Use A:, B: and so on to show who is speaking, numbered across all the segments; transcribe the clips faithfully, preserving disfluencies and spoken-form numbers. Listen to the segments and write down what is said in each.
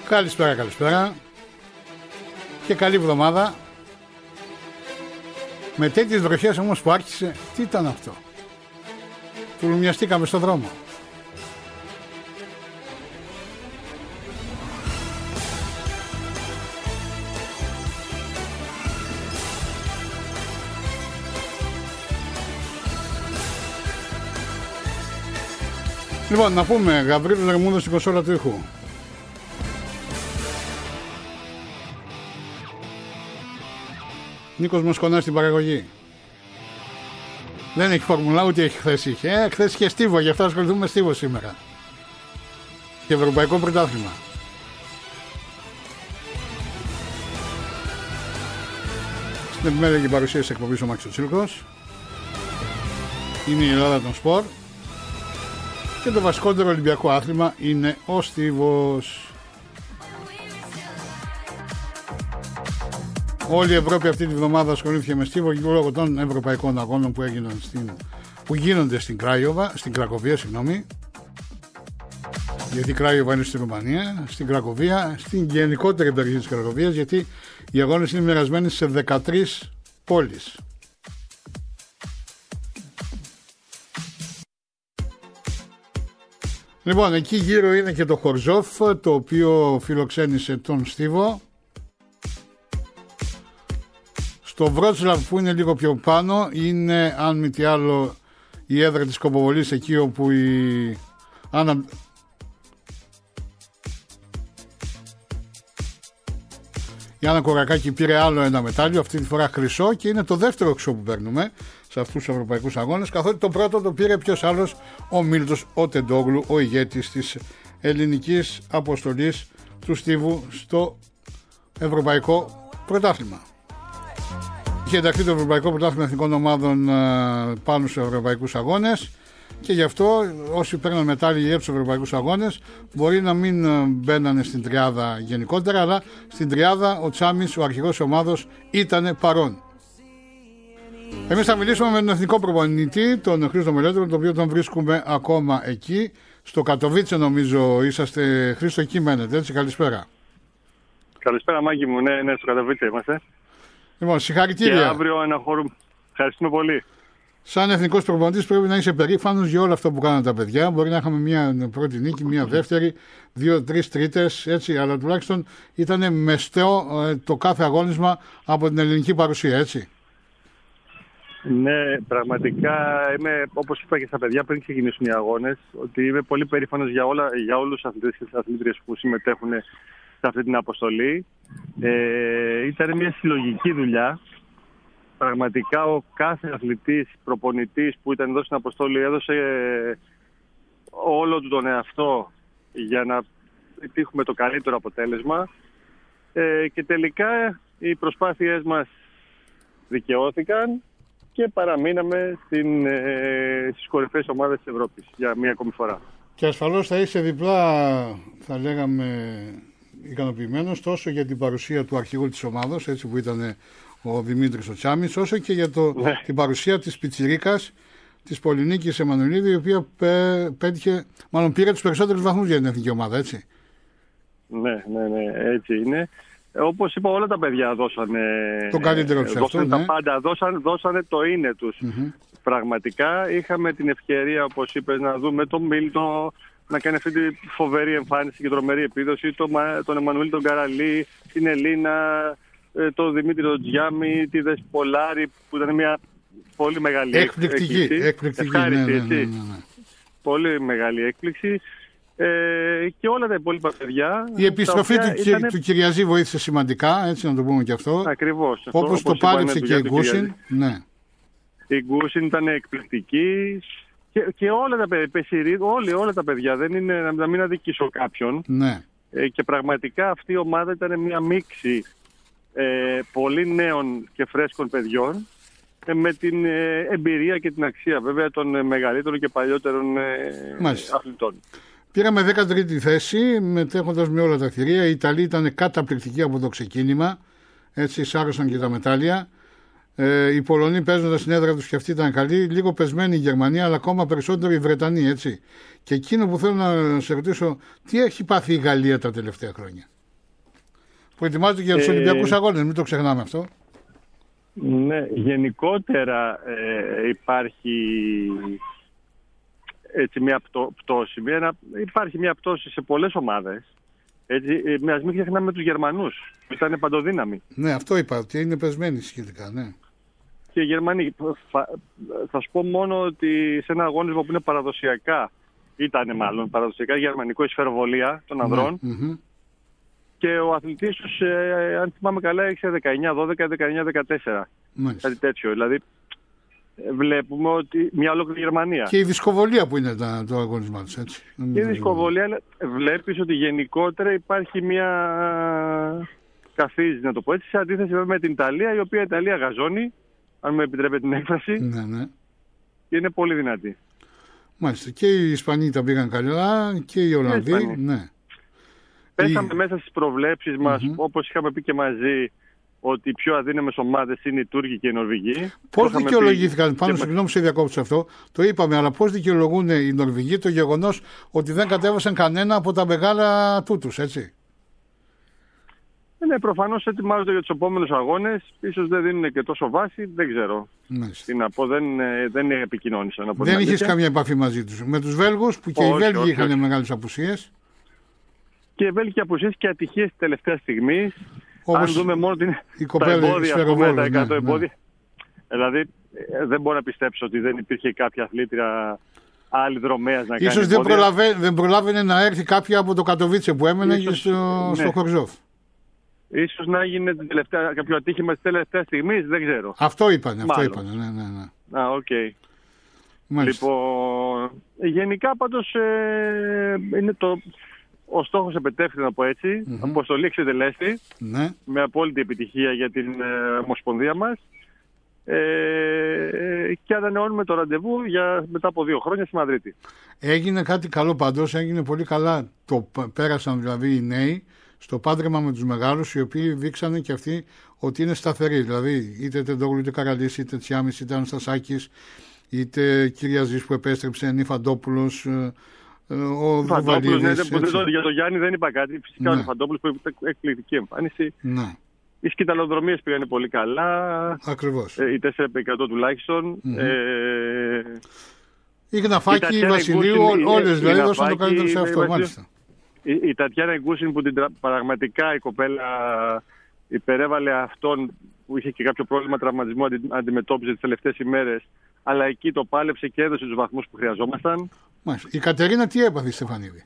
A: Καλησπέρα, καλησπέρα και καλή εβδομάδα. Με τέτοιες βροχές όμως που άρχισε, τι ήταν αυτό? Τουλουμιαστήκαμε στο δρόμο. Λοιπόν, να πούμε, Γαβρίλος Ρεμούδος στην κονσόλα του ήχου. Νίκος Μοσκονάς στην παραγωγή. Δεν έχει φορμουλά, ούτε έχει χθες είχε. Ε, χθες είχε στίβο, γι' αυτό ασχοληθούμε με στίβο σήμερα. Και ευρωπαϊκό πρωτάθλημα. Στην επιμέλεια και παρουσία της εκπομπής ο Μάκης Τσίλκος. Είναι η Ελλάδα των σπορ. Και το βασικότερο ολυμπιακό άθλημα είναι ο στίβος. Όλη η Ευρώπη αυτή τη βδομάδα ασχολήθηκε με στίβο λόγω των ευρωπαϊκών αγώνων που, έγιναν στην, που γίνονται στην, Κράγιοβα, στην Κρακοβία, συγγνώμη. Γιατί η Κράγιοβα είναι στη Ρουμανία, στην Κρακοβία, στην γενικότερη περιοχή της Κρακοβίας, γιατί οι αγώνες είναι μοιρασμένοι σε δεκατρείς πόλεις. Λοιπόν, εκεί γύρω είναι και το Χορζόφ, το οποίο φιλοξένησε τον στίβο. Στο Βρότσλαβ, που είναι λίγο πιο πάνω, είναι, αν μη τι άλλο, η έδρα της κοποβολής, εκεί όπου η Άννα... η Άννα Κορακάκη πήρε άλλο ένα μετάλλιο, αυτή τη φορά χρυσό, και είναι το δεύτερο χρυσό που παίρνουμε σε αυτούς τους ευρωπαϊκούς αγώνες, καθότι το πρώτο το πήρε ποιος άλλος? Ο Μίλτος ο Τεντόγλου, ο ηγέτης της ελληνικής αποστολής του στίβου στο ευρωπαϊκό πρωτάθλημα. Είχε ενταχθεί το Ευρωπαϊκό Πρωτάθλημα Εθνικών Ομάδων πάνω στους ευρωπαϊκούς αγώνες, και γι' αυτό όσοι παίρναν μετάλλια για τους ευρωπαϊκούς αγώνες μπορεί να μην μπαίνανε στην τριάδα γενικότερα, αλλά στην τριάδα ο Τσάμις, ο αρχηγός της ομάδος, ήταν παρόν. Εμείς θα μιλήσουμε με τον εθνικό προπονητή, τον Χρήστο Μελέτρο, τον οποίο τον βρίσκουμε ακόμα εκεί. Στο Κατοβίτσε νομίζω είσαστε, Χρήστο, εκεί μένετε, έτσι? Καλησπέρα.
B: Καλησπέρα, Μάκη μου. Ναι, ναι, στο Κατοβίτσε είμαστε.
A: Λοιπόν, συγχαρητήρια.
B: Και αύριο αναχωρούμε. Ευχαριστούμε πολύ.
A: Σαν εθνικός προπονητής πρέπει να είσαι περήφανος για όλο αυτό που κάνουν τα παιδιά. Μπορεί να είχαμε μια πρώτη νίκη, μια δεύτερη, δύο-τρεις τρίτες, έτσι, αλλά τουλάχιστον ήταν μεστό το κάθε αγώνισμα από την ελληνική παρουσία, έτσι.
B: Ναι, πραγματικά είμαι, όπως είπα και στα παιδιά πριν ξεκινήσουν οι αγώνες, ότι είμαι πολύ περήφανος για, όλα, για όλους τους αθλητές και τις αθλήτριες που συμμετέχουν σε αυτή την αποστολή. Ε, ήταν μια συλλογική δουλειά. Πραγματικά ο κάθε αθλητής, προπονητής που ήταν εδώ στην αποστολή έδωσε όλο του τον εαυτό για να επιτύχουμε το καλύτερο αποτέλεσμα. Ε, και τελικά οι προσπάθειές μας δικαιώθηκαν και παραμείναμε στην, ε, στις κορυφαίες ομάδες της Ευρώπης για μία ακόμη φορά.
A: Και ασφαλώς θα είσαι διπλά, θα λέγαμε, ικανοποιημένος τόσο για την παρουσία του αρχηγού της ομάδος, έτσι, που ήταν ο Δημήτρης ο Τσάμις, όσο και για το, ναι. την παρουσία της πιτσιρίκας, της Πολυνίκης Εμμανουηλίδη, η οποία πέ, πέτυχε, μάλλον πήρε τους περισσότερους βαθμούς για την εθνική ομάδα, έτσι.
B: Ναι, ναι, ναι, έτσι είναι. Όπως είπα, όλα τα παιδιά δώσανε
A: το καλύτερο τους
B: δώσανε
A: αυτό,
B: τα
A: ναι.
B: πάντα, δώσανε, δώσανε το είναι τους. Mm-hmm. Πραγματικά είχαμε την ευκαιρία, όπως είπες, να δούμε τον Μίλτο να κάνει αυτή τη φοβερή εμφάνιση και τρομερή επίδοση, τον, τον Εμμανουήλ τον Καραλή, την Ελίνα, τον Δημήτρη τον Τζιάμι, τη Δεσπολάρη, που ήταν μια πολύ μεγάλη
A: εκπληκτική,
B: έκπληξη.
A: Εκπληκτική,
B: Ευχάριστη,
A: ναι, ναι, ναι, ναι, ναι.
B: Πολύ μεγάλη έκπληξη. Ε, και όλα τα υπόλοιπα παιδιά.
A: Η επιστροφή του,
B: ήταν...
A: του Κυριαζή βοήθησε σημαντικά, έτσι να το πούμε και αυτό.
B: Ακριβώς.
A: Όπως το πάλεψε και η Γκούσιν. Ναι.
B: Η Γκούσιν ήταν εκπληκτική. Και, και όλα τα παιδιά, όλοι, όλα τα παιδιά, δεν είναι να μην αδικήσω κάποιον.
A: Ναι.
B: Ε, και πραγματικά αυτή η ομάδα ήταν μια μίξη ε, πολύ νέων και φρέσκων παιδιών, ε, με την ε, εμπειρία και την αξία βέβαια των ε, μεγαλύτερων και παλιότερων ε, αθλητών. Πήραμε
A: δέκατη τρίτη θέση, μετέχοντας με όλα τα θηρία. Οι Ιταλοί ήταν καταπληκτικοί από το ξεκίνημα. Έτσι σάρωσαν και τα μετάλλια. Ε, οι Πολωνοί παίζοντας στην έδρα τους και αυτοί ήταν καλοί. Λίγο πεσμένη η Γερμανία, αλλά ακόμα περισσότερο οι Βρετανοί, έτσι. Και εκείνο που θέλω να σε ρωτήσω, τι έχει πάθει η Γαλλία τα τελευταία χρόνια? που ετοιμάζεται για τους ε... Ολυμπιακούς Αγώνες, μην το ξεχνάμε αυτό.
B: Ναι, γενικότερα ε, υπάρχει έτσι μια πτώ, πτώση. Μια, υπάρχει μια πτώση σε πολλές ομάδες. Έτσι, ε, ας μην ξεχνάμε τους Γερμανούς, που ήταν παντοδύναμοι.
A: Ναι, αυτό είπα, ότι είναι πεσμένοι σχετικά, ναι.
B: Και οι Γερμανοί, θα, θα σου πω μόνο ότι σε ένα αγώνισμα που είναι παραδοσιακά, ήταν μάλλον παραδοσιακά γερμανικό, η σφαιροβολία των ανδρών,
A: ναι, mm-hmm.
B: και ο αθλητής τους, ε, αν θυμάμαι καλά, έχει δεκαεννιά δώδεκα, δεκαεννιά δεκατέσσερα.
A: Μάλιστα.
B: Κάτι τέτοιο. Δηλαδή, βλέπουμε ότι μια ολόκληρη Γερμανία.
A: Και η δισκοβολία που είναι τα, το αγωνισμά τους, έτσι.
B: Και η δισκοβολία, βλέπεις ότι γενικότερα υπάρχει μια καθίζηση, να το πω έτσι, σε αντίθεση με την Ιταλία, η οποία η Ιταλία γαζώνει, αν μου επιτρέπετε την έκφραση,
A: ναι, ναι.
B: και είναι πολύ δυνατή.
A: Μάλιστα. Και οι Ισπανοί τα πήγαν καλά και οι Ολλανδοί. Ναι.
B: Πέσαμε η... μέσα στις προβλέψεις μας, mm-hmm. όπως είχαμε πει και μαζί, ότι οι πιο αδύναμες ομάδες είναι οι Τούρκοι και οι Νορβηγοί.
A: Πώς δικαιολογήθηκαν, πάνω σε συγγνώμη σε διακόψω αυτό, το είπαμε, αλλά πώς δικαιολογούν οι Νορβηγοί το γεγονός ότι δεν κατέβασαν κανένα από τα μεγάλα τούτους, έτσι?
B: Ναι, προφανώς ετοιμάζονται για τους επόμενους αγώνες. Ίσως δεν δίνουν και τόσο βάση, δεν ξέρω. Μάλιστα. Τι να πω, δεν, δεν επικοινώνησαν.
A: Δεν είχες καμία επαφή μαζί τους? Με τους Βέλγους, που και όχι, οι Βέλγοι όχι, είχαν όχι. μεγάλες απουσίες.
B: Και οι Βέλγοι απουσίες και ατυχίες τελευταία στιγμή. Αν δούμε μόνο την, τα εμπόδια, πούμε, τα εκατό ναι, εμπόδια. Ναι. Δηλαδή, δεν μπορώ να πιστέψω ότι δεν υπήρχε κάποια αθλήτρια άλλη δρομέας να
A: ίσως
B: κάνει.
A: Ίσως δεν, προλαβε, δεν προλάβαινε να έρθει κάποια από το Κατοβίτσε που έμενε ίσως, στο, ναι. στο Χορζόφ. Ίσως
B: να έγινε την τελευταία, κάποιο ατύχημα τη τελευταία στιγμή, δεν ξέρω.
A: Αυτό είπανε, αυτό είπανε. Ναι, ναι, ναι.
B: Α, οκ. Okay. Λοιπόν, γενικά πάντως ε, είναι το... Ο στόχος επετέφθη, να πω έτσι, mm-hmm. αποστολή εξετελέστη,
A: ναι.
B: με απόλυτη επιτυχία για την ε, Ομοσπονδία μας, ε, και ανανεώνουμε το ραντεβού για μετά από δύο χρόνια στη Μαδρίτη.
A: Έγινε κάτι καλό πάντως, έγινε πολύ καλά, το πέρασαν δηλαδή οι νέοι στο πάντρεμα με τους μεγάλους, οι οποίοι δείξανε και αυτοί ότι είναι σταθεροί, δηλαδή είτε Τεντόγλου είτε Καραλής, είτε Τσιάμις, είτε Αναστασάκης, είτε Κυριαζής που επέστρεψε, Νιφαντόπουλος, ο
B: Φαντόπουλος, ναι, για τον Γιάννη δεν είπα κάτι. Φυσικά ναι. Ο Φαντόπουλος που είπε εκπληκτική εμφάνιση.
A: Ναι.
B: Οι σκηταλοδρομίες πήγανε πολύ καλά.
A: Ακριβώς.
B: Ε, οι τέσσερα επί εκατό τουλάχιστον. Mm-hmm. Ε,
A: η Γναφάκη, η Βασιλείου, όλες δηλαδή δώσαν το καλύτερο σε αυτό. Μάλιστα.
B: Η, η Τατιάνα Γκούσιν που την, πραγματικά η κοπέλα υπερέβαλε αυτόν που είχε και κάποιο πρόβλημα τραυματισμού, αντι, αντιμετώπιζε τις τελευταίες ημέρες. Αλλά εκεί το πάλεψε και έδωσε τους βαθμούς που χρειαζόμασταν.
A: Μάλιστα. Η Κατερίνα τι έπαθε, Στεφανίδη?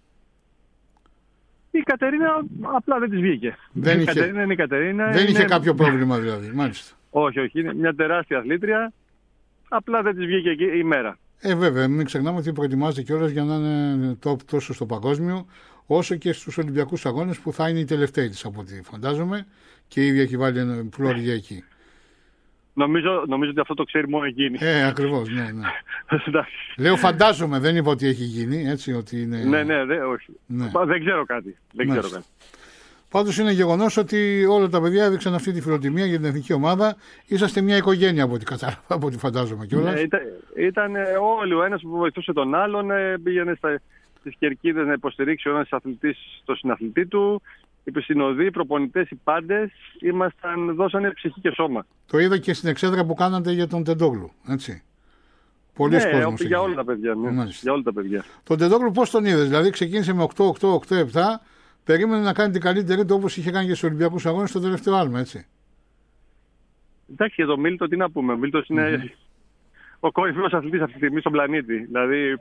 B: Η Κατερίνα απλά δεν της βγήκε.
A: Δεν,
B: η
A: είχε,
B: Κατερίνα είναι η Κατερίνα,
A: δεν
B: είναι...
A: είχε κάποιο πρόβλημα δηλαδή. Μάλιστα.
B: Όχι, όχι. Είναι μια τεράστια αθλήτρια. Απλά δεν της βγήκε εκεί η μέρα.
A: Ε, βέβαια. Μην ξεχνάμε ότι προετοιμάζεται κιόλας για να είναι top τόσο στο παγκόσμιο, όσο και στους Ολυμπιακούς Αγώνες που θα είναι οι τελευταίοι της από ό,τι φαντάζομαι. Και η ίδια έχει βάλει ένα πλώρια εκεί.
B: Νομίζω, νομίζω ότι αυτό το ξέρει μόνο εκείνη.
A: Ε, ακριβώς, ναι, ναι. Λέω φαντάζομαι, δεν είπα ότι έχει γίνει, έτσι, ότι είναι...
B: Ναι, ναι, δε, όχι. Ναι. Δεν ξέρω κάτι. Δεν ξέρω κάτι.
A: Πάντως είναι γεγονός ότι όλα τα παιδιά έδειξαν αυτή τη φιλοτιμία για την εθνική ομάδα. Είσαστε μια οικογένεια από ό,τι κατάλαβα, από ό,τι φαντάζομαι κιόλας. Ναι,
B: ήταν, ήταν όλοι ο ένας που βοηθούσε τον άλλον, πήγαινε στις κερκίδες να υποστηρίξει ο ένας αθλητής στο συναθλητή του. Οι συνοδοί, οι προπονητές, οι πάντες ήμασταν, δώσανε ψυχή και σώμα.
A: Το είδα και στην εξέδρα που κάνατε για τον Τεντόγλου, έτσι. Πολλοί
B: ναι,
A: κόσμος
B: για όλα τα παιδιά. Ναι. Για όλα τα παιδιά.
A: Τον Τεντόγλου πώς τον είδες? Δηλαδή ξεκίνησε με οκτώ οκτώ οκτώ επτά, περίμενε να κάνει την καλύτερη του όπως είχε κάνει και στους Ολυμπιακούς Αγώνες στο τελευταίο άλμα, έτσι.
B: Εντάξει, για τον Μίλτο τι να πούμε. Ο Μίλτος είναι mm-hmm. ο κορυφαίος αθλητής αυτή τη στιγμή στον πλανήτη. Δηλαδή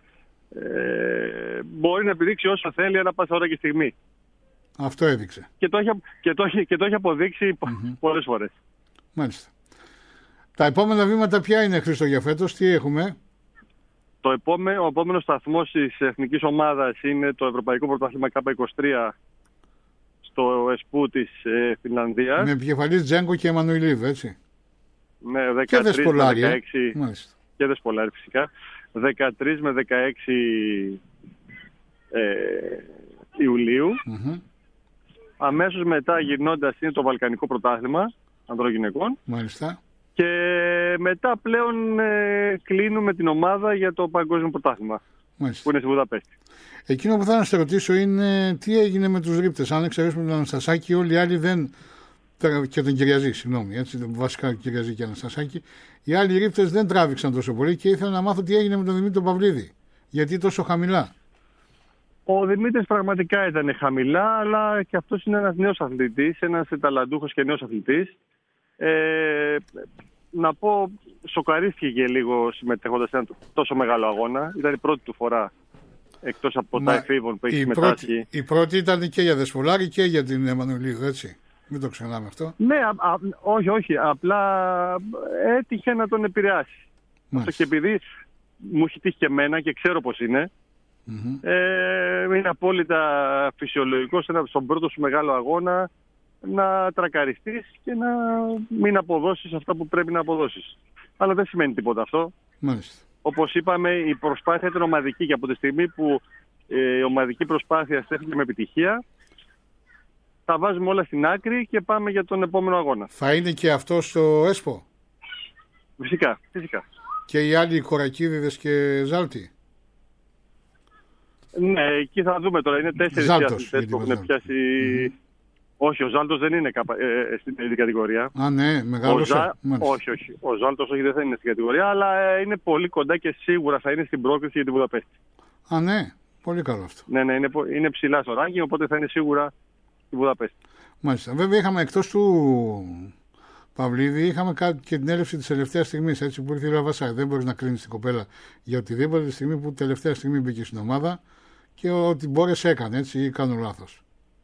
B: ε, μπορεί να επιδείξει όσο θέλει ανά πάσα ώρα και στιγμή.
A: Αυτό έδειξε.
B: Και το έχει, και το έχει, και το έχει αποδείξει mm-hmm. πολλές φορές.
A: Μάλιστα. Τα επόμενα βήματα ποια είναι, Χρήστο, για φέτος? Τι έχουμε?
B: Το επόμενο, ο επόμενος σταθμός της εθνικής ομάδας είναι το Ευρωπαϊκό Πρωτάθλημα κάπα είκοσι τρία στο ΕΣΠΟΥ της ε, Φινλανδίας.
A: Με επικεφαλής Τζέγκο και Εμμανουηλίδου, έτσι.
B: Ναι, δεκατρείς
A: και
B: με δεκαέξι.
A: Μάλιστα.
B: Και Δεσπολάρη φυσικά. δεκατρείς με δεκαέξι ε, Ιουλίου.
A: Mm-hmm.
B: Αμέσως μετά γυρνώντας είναι το Βαλκανικό Πρωτάθλημα ανδρογυναικών.
A: Μάλιστα.
B: Και μετά πλέον ε, κλείνουμε την ομάδα για το Παγκόσμιο Πρωτάθλημα.
A: Μάλιστα.
B: που είναι στη Βουδαπέστη.
A: Εκείνο που θα να σε ρωτήσω είναι τι έγινε με τους ρίπτες. Αν εξαιρέσουμε τον Αναστασάκη, όλοι οι άλλοι δεν. Και τον Κυριαζή, συγγνώμη, έτσι, βασικά Κυριαζή και Αναστασάκη. Οι άλλοι ρίπτες δεν τράβηξαν τόσο πολύ και ήθελα να μάθω τι έγινε με τον Δημήτρη Παυλίδη. Γιατί τόσο χαμηλά.
B: Ο Δημήτρης πραγματικά ήταν χαμηλά, αλλά και αυτός είναι ένας νέος αθλητής, ένας ταλαντούχος και νέος αθλητής. Ε, να πω, σοκαρίστηκε και λίγο συμμετέχοντας σε ένα τόσο μεγάλο αγώνα. Ήταν η πρώτη του φορά, εκτός από Μα, τα εφήβων που έχει συμμετάσχει.
A: Πρώτη, η πρώτη ήταν και για Δεσπολάρη και για την Εμμανουηλίδου, έτσι. Μην το ξεχνάμε αυτό.
B: Ναι, α, α, όχι, όχι. Απλά έτυχε να τον επηρεάσει. Αυτό και επειδή μου έχει τύχει και εμένα και ξέρω πώς είναι, mm-hmm. ε, είναι απόλυτα φυσιολογικό στον πρώτο σου μεγάλο αγώνα να τρακαριστείς και να μην αποδώσεις αυτά που πρέπει να αποδώσεις. Αλλά δεν σημαίνει τίποτα αυτό.
A: Μάλιστα.
B: Όπως είπαμε, η προσπάθεια ήταν ομαδική και από τη στιγμή που ε, η ομαδική προσπάθεια στέφθηκε με επιτυχία, τα βάζουμε όλα στην άκρη και πάμε για τον επόμενο αγώνα.
A: Θα είναι και αυτό στο ΕΣΠΟ?
B: Φυσικά, φυσικά.
A: Και οι άλλοι Κορακίδηδες και Ζάλτη?
B: Ναι, εκεί θα δούμε τώρα. Είναι τέσσερις αθλητές που έχουν πιάσει... Mm-hmm. Όχι, ο Ζάλτος δεν είναι καπα... ε, στην ίδια κατηγορία.
A: Α, ναι, μεγάλο.
B: Ζα... Όχι, όχι. Ο Ζάλτος όχι, δεν θα είναι στην κατηγορία, αλλά ε, είναι πολύ κοντά και σίγουρα θα είναι στην πρόκριση για τη Βουδαπέστη.
A: Α, ναι. Πολύ καλό αυτό.
B: Ναι, ναι, είναι, είναι ψηλά στο ράγκινγκ, οπότε θα είναι σίγουρα στη Βουδαπέστη.
A: Μάλιστα. Βέβαια, είχαμε εκτός του Παυλίδη, είχαμε και την έλευση της τελευταίας στιγμής. Έτσι που ήρθε η Λαβασά. Δεν μπορείς να κρίνεις την κοπέλα για οτιδήποτε τη στιγμή που τελευταία στιγμή μπήκε στην ομάδα και ότι μπόρεσε έκανε, έτσι, ή κάνω λάθος?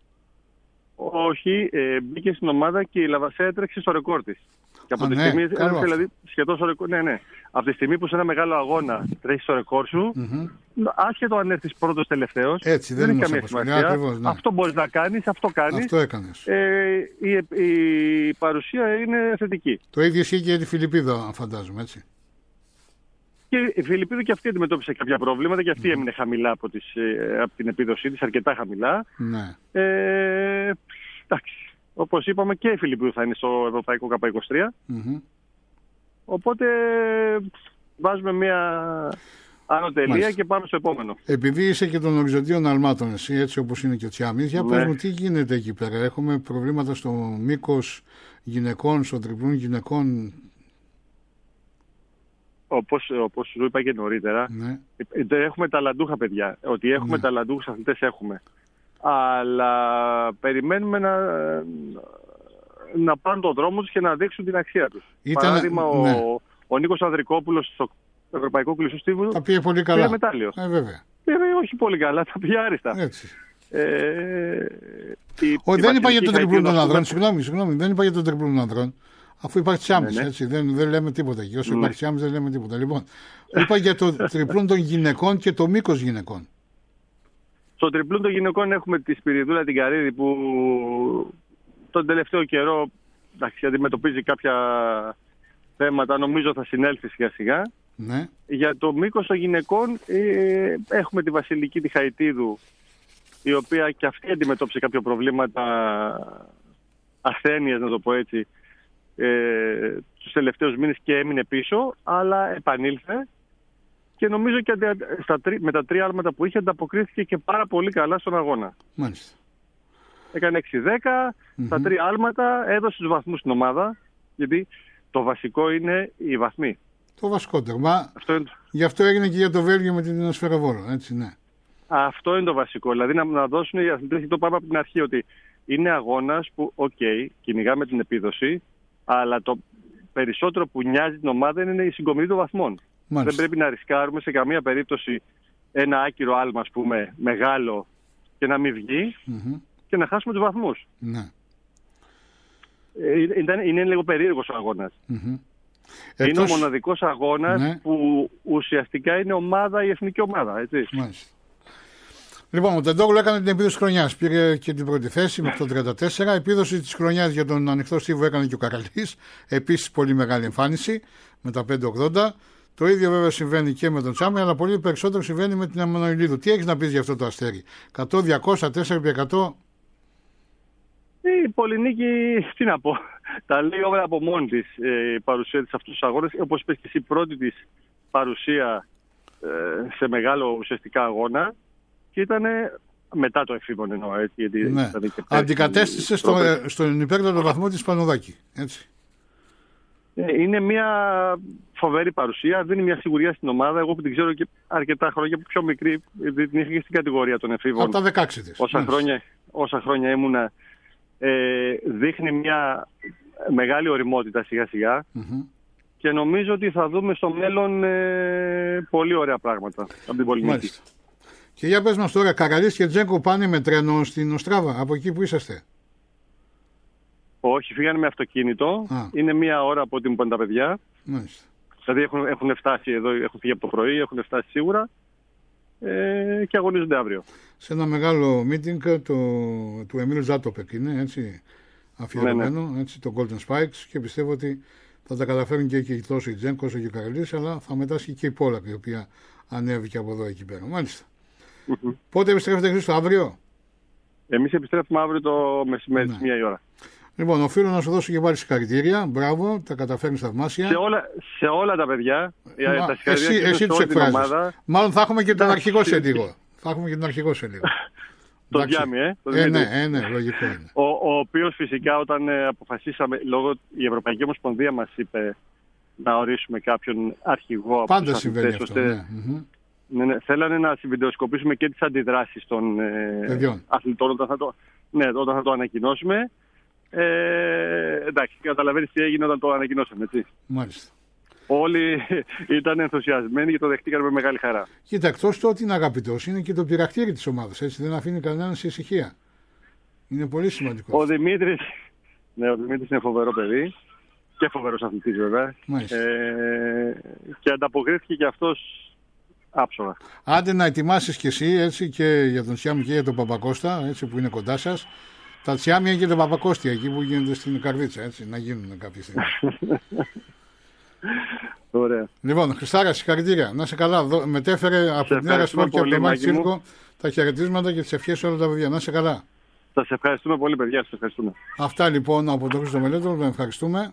B: Όχι, ε, μπήκε στην ομάδα και η Λαβασά έτρεξε στο ρεκόρ της. Και από
A: Α,
B: τη
A: ναι,
B: στιγμή, έτρεξε, δηλαδή, σχεδόν στο ρεκόρ, ναι, ναι. Από τη στιγμή που σε ένα μεγάλο αγώνα τρέχει στο ρεκόρ σου, mm-hmm. άσχετο αν έρθεις πρώτος τελευταίος,
A: έτσι, δεν, δεν έχει καμία σημασία. Ακριβώς, ναι.
B: Αυτό μπορείς να κάνεις, αυτό κάνεις.
A: Αυτό έκανες.
B: Ε, η, η παρουσία είναι θετική.
A: Το ίδιο ισχύει και για τη Φιλιππίδα, φαντάζομαι, έτσι.
B: Και η Φιλιππίδου και αυτή αντιμετώπισε κάποια προβλήματα και αυτή mm. έμεινε χαμηλά από, τις, από την επίδοσή της, αρκετά χαμηλά.
A: Ναι.
B: Ε, εντάξει. Όπως είπαμε, και η Φιλιππίδου θα είναι στο Ευρωπαϊκό Κάπα είκοσι τρία. Mm-hmm. Οπότε βάζουμε μια άνω τελεία και πάμε στο επόμενο.
A: Επειδή είσαι και των οριζοντίων αλμάτων εσύ, έτσι όπως είναι και ο Τσιάμις, για πες μου τι γίνεται εκεί πέρα. Έχουμε προβλήματα στο μήκος γυναικών, στο τριπλούν γυναικών.
B: Όπως, όπως σου είπα και νωρίτερα,
A: ναι.
B: έχουμε ταλαντούχα παιδιά. Ότι έχουμε ναι. ταλαντούχους αθλητές έχουμε. Αλλά περιμένουμε να, να πάνε τον δρόμο τους και να δείξουν την αξία τους.
A: Ήταν,
B: Παράδειγμα,
A: ναι.
B: ο, ο Νίκος Ανδρικόπουλος στο Ευρωπαϊκό Κλεισού Στίβου
A: τα πήγε πολύ καλά.
B: Πήρε μετάλλιο.
A: Ε, βέβαια.
B: Πήρε όχι πολύ καλά, τα πήγε άριστα.
A: Έτσι.
B: Ε, η,
A: ο,
B: η
A: δεν είπα για τον τριπλούν των ανδρών.
B: πούμε...
A: Συγγνώμη, συγγνώμη, δεν είπα για τον τριπλούν των ανδρών. Αφού υπάρχει Τσιάμις,
B: ναι, ναι.
A: έτσι, δεν, δεν λέμε τίποτα εκεί. Όσο ναι. υπάρχει Τσιάμις δεν λέμε τίποτα. Λοιπόν, είπα για το τριπλούν των γυναικών και το μήκος γυναικών.
B: Στο τριπλούν των γυναικών έχουμε τη Σπυριδούλα την Καρύδη που τον τελευταίο καιρό εντάξει, αντιμετωπίζει κάποια θέματα, νομίζω θα συνέλθει σιγά σιγά.
A: Ναι.
B: Για το μήκος των γυναικών ε, έχουμε τη Βασιλική τη Χαϊτίδου, η οποία και αυτή αντιμετώπισε κάποια προβλήματα ασθένειας, να το πω έτσι, ε, τους τελευταίους μήνες και έμεινε πίσω, αλλά επανήλθε. Και νομίζω και στα, με τα τρία άλματα που είχε ανταποκρίθηκε και πάρα πολύ καλά στον αγώνα.
A: Μάλιστα.
B: Έκανε έξι δέκα, mm-hmm. στα τρία άλματα έδωσε τους βαθμούς στην ομάδα, γιατί το βασικό είναι οι βαθμοί.
A: Το βασικότερο. Μα αυτό είναι... γι' αυτό έγινε και για το Βέλγιο με την Σφαιροβόρο, έτσι, ναι.
B: Αυτό είναι το βασικό. Δηλαδή να, να δώσουν οι αθλητές, και το πάμε από την αρχή, ότι είναι αγώνας που, οκ, okay, κυνηγάμε την επίδοση, αλλά το περισσότερο που νοιάζει την ομάδα είναι η συγκομιδή των βαθμών. Μάλιστα. Δεν πρέπει να ρισκάρουμε σε καμία περίπτωση ένα άκυρο άλμα, ας πούμε, μεγάλο και να μην βγει mm-hmm. και να χάσουμε τους βαθμούς.
A: Ναι.
B: Ε, είναι, είναι λίγο περίεργος ο αγώνας.
A: Mm-hmm.
B: Είναι
A: Εκτός...
B: ο μοναδικός αγώνας ναι. που ουσιαστικά είναι ομάδα, η εθνική ομάδα. Έτσι.
A: Μάλιστα. Λοιπόν, ο Τεντόγλου έκανε την επίδοση χρονιάς. Πήρε και την πρώτη θέση με το τριάντα τέσσερα. Επίδοση της χρονιάς για τον ανοιχτό στίβο έκανε και ο Καραλής. Επίσης πολύ μεγάλη εμφάνιση με τα πέντε ογδόντα. Το ίδιο βέβαια συμβαίνει και με τον Τσάμι, αλλά πολύ περισσότερο συμβαίνει με την Εμμανουηλίδου. Τι έχεις να πεις για αυτό το αστέρι? εκατό, διακόσια, τέσσερα επί εκατό.
B: Η Πολυνίκη, τι να πω, τα λέει όλα από μόνη της η παρουσία της αυτούς τους αγώνες. Όπως είπες και εσύ, πρώτη της παρουσία σε μεγάλο ουσιαστικά αγώνα και ήταν μετά το εφήβον εννοώ. Έτσι, γιατί
A: ναι. Αντικατέστησε στο, στον υπέρτατο βαθμό της Πανουδάκη. Έτσι.
B: Είναι μια φοβερή παρουσία, δίνει μια σιγουριά στην ομάδα. Εγώ που την ξέρω και αρκετά χρόνια, πιο μικρή, την είχα και στην κατηγορία των εφήβων.
A: Από τα δεκαέξι της.
B: Όσα, χρόνια, όσα χρόνια ήμουνα, ε, δείχνει μια μεγάλη ωριμότητα σιγά σιγά. Mm-hmm. Και νομίζω ότι θα δούμε στο μέλλον ε, πολύ ωραία πράγματα από την Πολυνίκη.
A: Και για πες μας τώρα, Καραλής και Τζέγκο πάνε με τρένο στην Οστράβα, από εκεί που είσαστε?
B: Όχι, φύγανε με αυτοκίνητο. Α. Είναι μία ώρα από ό,τι μου πάνε τα παιδιά.
A: Μάλιστα.
B: Δηλαδή έχουν, έχουν φτάσει εδώ, έχουν φύγει από το πρωί, έχουν φτάσει σίγουρα ε, και αγωνίζονται αύριο.
A: Σε ένα μεγάλο meeting το, του Εμίλ Ζάτοπεκ είναι έτσι, αφιερωμένο, ναι, ναι. Έτσι, το Golden Spikes, και πιστεύω ότι θα τα καταφέρουν και, και τόσο η Τζέγκο όσο και ο Καραλής, αλλά θα μετάσχει και η Πόλακ, η οποία ανέβηκε από εδώ εκεί πέρα. Μάλιστα. Mm-hmm. Πότε επιστρέφετε, Χρήστο, αύριο?
B: Εμείς επιστρέφουμε αύριο το μεσημέρι, ναι. μία η ώρα.
A: Λοιπόν, οφείλω να σου δώσω και πάλι συγχαρητήρια. Μπράβο, τα καταφέρνεις θαυμάσια.
B: Σε όλα, σε όλα τα παιδιά.
A: Μα, τα εσύ εσύ τους εκφράζεις. Μάλλον θα έχουμε και τον αρχηγό σε λίγο. Θα έχουμε και τον αρχηγό σε λίγο.
B: Τον Γιάμι, ε. Τον
A: ε, ναι, ε, ναι, λογικό είναι.
B: Ο, ο οποίος φυσικά όταν ε, αποφασίσαμε, λόγω η Ευρωπαϊκή Ομοσπονδία μας είπε να ορίσουμε κάποιον αρχηγό.
A: Πάντα συμβαίνει αυτό, ώστε, ναι. Mm-hmm.
B: Ναι, ναι, θέλανε να συμβιντεοσκοπήσουμε και τις αντιδράσεις των ε, αθλητών όταν θα το, ναι, όταν θα το ανακοινώσουμε. Ε, εντάξει, καταλαβαίνεις τι έγινε όταν το ανακοινώσαμε, έτσι.
A: Μάλιστα.
B: Όλοι ήταν ενθουσιασμένοι και το δεχτήκαν με μεγάλη χαρά.
A: Κοίτα, εκτός το ότι είναι αγαπητός, είναι και το πειρακτήρι της ομάδας, έτσι, δεν αφήνει κανέναν σε ησυχία. Είναι πολύ σημαντικό.
B: Ο Δημήτρης, ναι, ο Δημήτρης είναι φοβερό παιδί και φοβερός αθλητής βέβαια. Ε, και ανταποκρίθηκε και αυτός άψογα.
A: Άντε να ετοιμάσεις κι εσύ, έτσι, και για τον Τσιάμι και για τον Παπακώστα, έτσι, που είναι κοντά σας. Τα Τσιάμια και τα Παπακώστια εκεί που γίνονται στην Καρδίτσα, έτσι, να γίνουν κάποια στιγμή.
B: Ωραία.
A: Λοιπόν, Χριστάρα, συγχαρητήρια. Να σε καλά. Μετέφερε από την Έρα Σπορ και από το Μάτι Τσίρκο τα χαιρετίσματα και τις ευχές σε όλα τα παιδιά. Να σε καλά.
B: Σας ευχαριστούμε πολύ, παιδιά. Σας ευχαριστούμε.
A: Αυτά λοιπόν από τον Χρήστο Μελέτο. Τον ευχαριστούμε.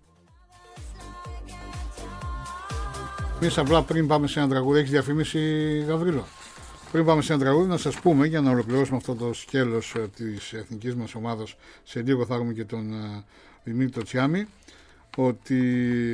A: Εμείς απλά πριν πάμε σε ένα τραγούδι, έχεις διαφημίσει, Γαβρίλο? Πριν πάμε σε ένα τραγούδι, να σας πούμε, για να ολοκληρώσουμε αυτό το σκέλος της εθνικής μας ομάδας, σε λίγο θα έχουμε και τον Δημήτρη Τσιάμι, ότι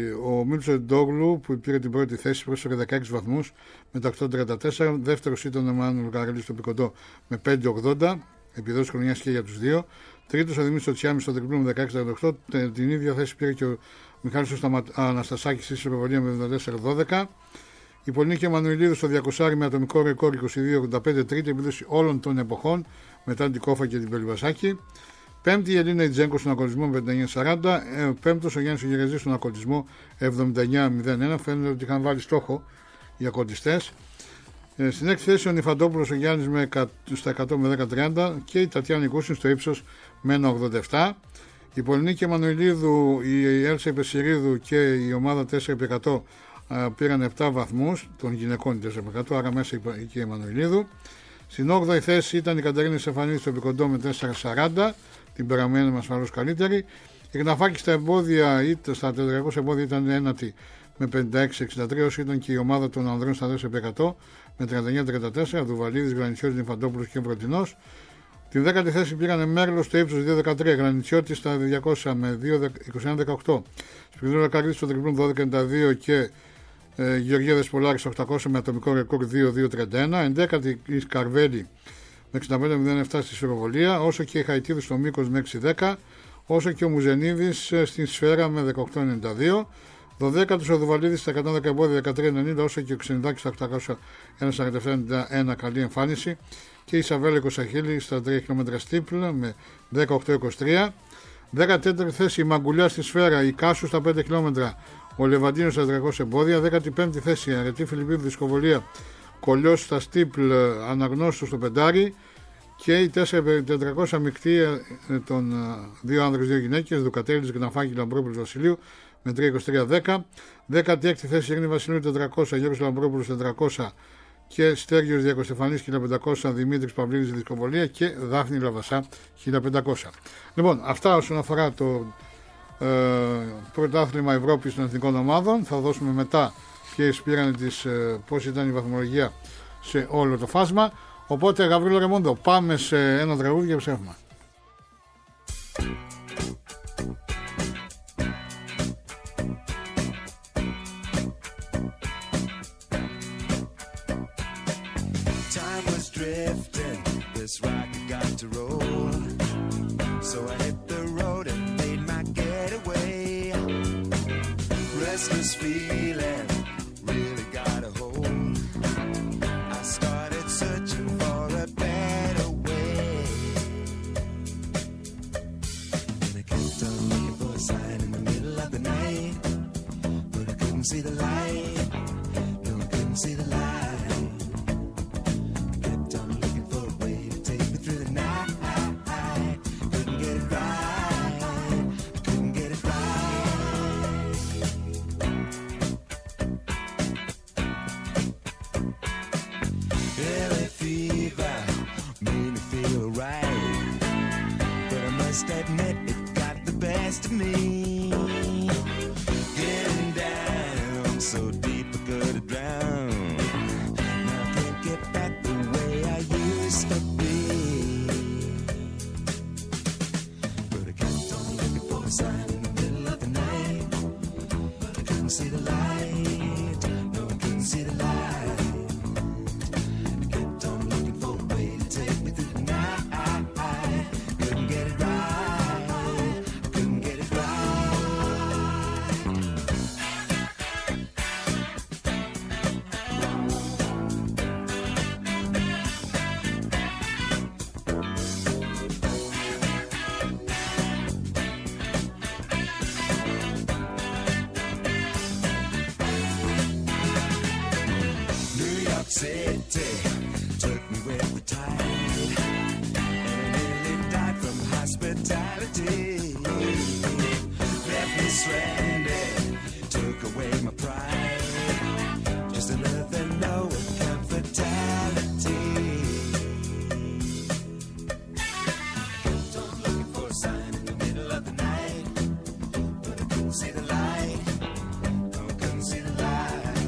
A: ο Μίλτσο Ντόγλου, που πήρε την πρώτη θέση, πρόσφερε δεκαέξι βαθμούς με τα οκτώ τριάντα τέσσερα. Δεύτερος ήταν ο Εμμάνουελ Καραλής στο Πικοντό με πέντε ογδόντα, επιδόσεις χρονιάς και για τους δύο. Τρίτος ο Δημήτρης Τσιάμι στο τριπλό με δεκαέξι τριάντα οκτώ. Την ίδια θέση πήρε και ο Μιχάλης Αναστασάκης στη Συροβολία με εβδομήντα τέσσερα δώδεκα. Η Πολυνίκη Εμμανουηλίδου στο διακόσια με ατομικό ρεκόρ είκοσι δύο ογδόντα πέντε, τρίτη επίδοση όλων των εποχών μετά την Κόφα και την Πελιβασάκη. Πέμπτη η Ελίνα Ιτζέγκο στον ακολουθισμό με πενήντα εννιά σαράντα. Πέμπτος ο Γιάννης Γερεζής στον ακολουθισμό εβδομήντα εννιά μηδέν ένα. Φαίνεται ότι είχαν βάλει στόχο οι ακολουθιστές. Ε, στην έκτη θέση ο Νιφαντόπουλος ο Γιάννης με, στα εκατό με δέκα τριάντα και η Τατιάνη Κούσιν στο ύψος με ένα ογδόντα επτά. Η Πολυνίκη Εμμανουηλίδου, η Έλσα Υπεσιρίδου και η ομάδα τέσσερα επί εκατό πήραν επτά βαθμούς των γυναικών τέσσερα επί εκατό, άρα μέσα και η Εμμανουηλίδου. Στην όγδοη θέση ήταν η Κατερίνα Στεφανίδη στο Πικοντό με τέσσερα σαράντα, την περαμένη μας ασφαλώς καλύτερη. Η Γναφάκη στα εμπόδια, στα τετρακόσια εμπόδια ήταν ένατη με πενήντα έξι εξήντα τρία, όσο ήταν και η ομάδα των ανδρών στα τέσσερα επί εκατό με τριάντα εννιά τριάντα τέσσερα, Δουβαλίδης, Γρανιτσιώτης, Νιφαντόπουλος και Βροντινός. Την δέκατη θέση πήγανε Μέρλος στο ύψος δύο δεκατρία, Γρανιτσιώτης στα διακόσια με είκοσι ένα δεκαοκτώ, Σπυρίδωνα Καρδίτης στο τριπλό δώδεκα ενενήντα δύο και ε, Γεωργία Δεσπολάρη στο οκτακόσια με ατομικό ρεκόρ δύο δύο τριάντα ένα. Ενδέκατη η Σκαρβέλη με εξήντα πέντε μηδέν επτά στη Σφαιροβολία, όσο και η Χαϊτίδη στο μήκος με έξι δέκα, όσο και ο Μουζενίδης στην Σφαίρα με δεκαοκτώ ενενήντα δύο. δωδέκατος ο Δουβαλίδης στα εκατόν δέκα εμπόδια δεκατρία ενενήντα, όσο και ο Ξενιδάκης στα οκτακόσια ένα σαράντα επτά ενενήντα ένα, καλή εμφάνιση. Και η Σαβέλα Κοσαχίλη στα τρία χιλιόμετρα στύπλ με δεκαοκτώ είκοσι τρία. δέκατη τέταρτη θέση η Μαγκουλιά στη Σφαίρα, η Κάσου στα πέντε χιλιόμετρα, ο Λεβαντίνος στα τριακόσια εμπόδια. δέκατη πέμπτη θέση η Αρετή Φιλιππίδου Δισκοβολία, Κολιός στα στύπλ, Αναγνώστου στο πεντάρι. Και η τετρακόσια μεικτή των δύο άνδρες δύο γυναίκες, Δουκατέλης, Γναφάκη, Λαμπρόπουλος Βασιλείου με τρία είκοσι τρία δέκα. δέκατη έκτη θέση Ειρήνη Βασιλείου τετρακόσια, Γιώργος Λαμπρόπουλος τετρακόσια και Στέργιος Διακοστεφανής χίλια πεντακόσια, Δημήτρης Παυλίδης Δισκοβολία και Δάφνη Λαβασά χίλια πεντακόσια. Λοιπόν, αυτά όσον αφορά το ε, πρωτάθλημα Ευρώπης των εθνικών ομάδων. Θα δώσουμε μετά ποιες πήραν τις, πώς ήταν η βαθμολογία σε όλο το φάσμα. Οπότε, Γαβρίλο Ρεμόντο, πάμε σε ένα τραγούδι και ψεύμα.
C: This rocket got to roll, so I hit the road and made my getaway. Restless feeling really got a hold. I started searching for a better way, and I kept on looking for a sign in the middle of the night, but I couldn't see the light. No, I couldn't see the light. Admit it got the best of me. Getting down so deep I could have drowned. Now I can't get back the way I used to be. But I kept on looking for a sign in the middle of the night, but I couldn't see the light. No, I couldn't see the light. I kept on looking for a way to take me through the night. Couldn't get it right. City took me with the tide, and I nearly died from hospitality. Left me stranded, took away my pride, just another low income fatality. Kept on looking for a sign in the middle of the night, but I couldn't see the light. No, I couldn't see the light.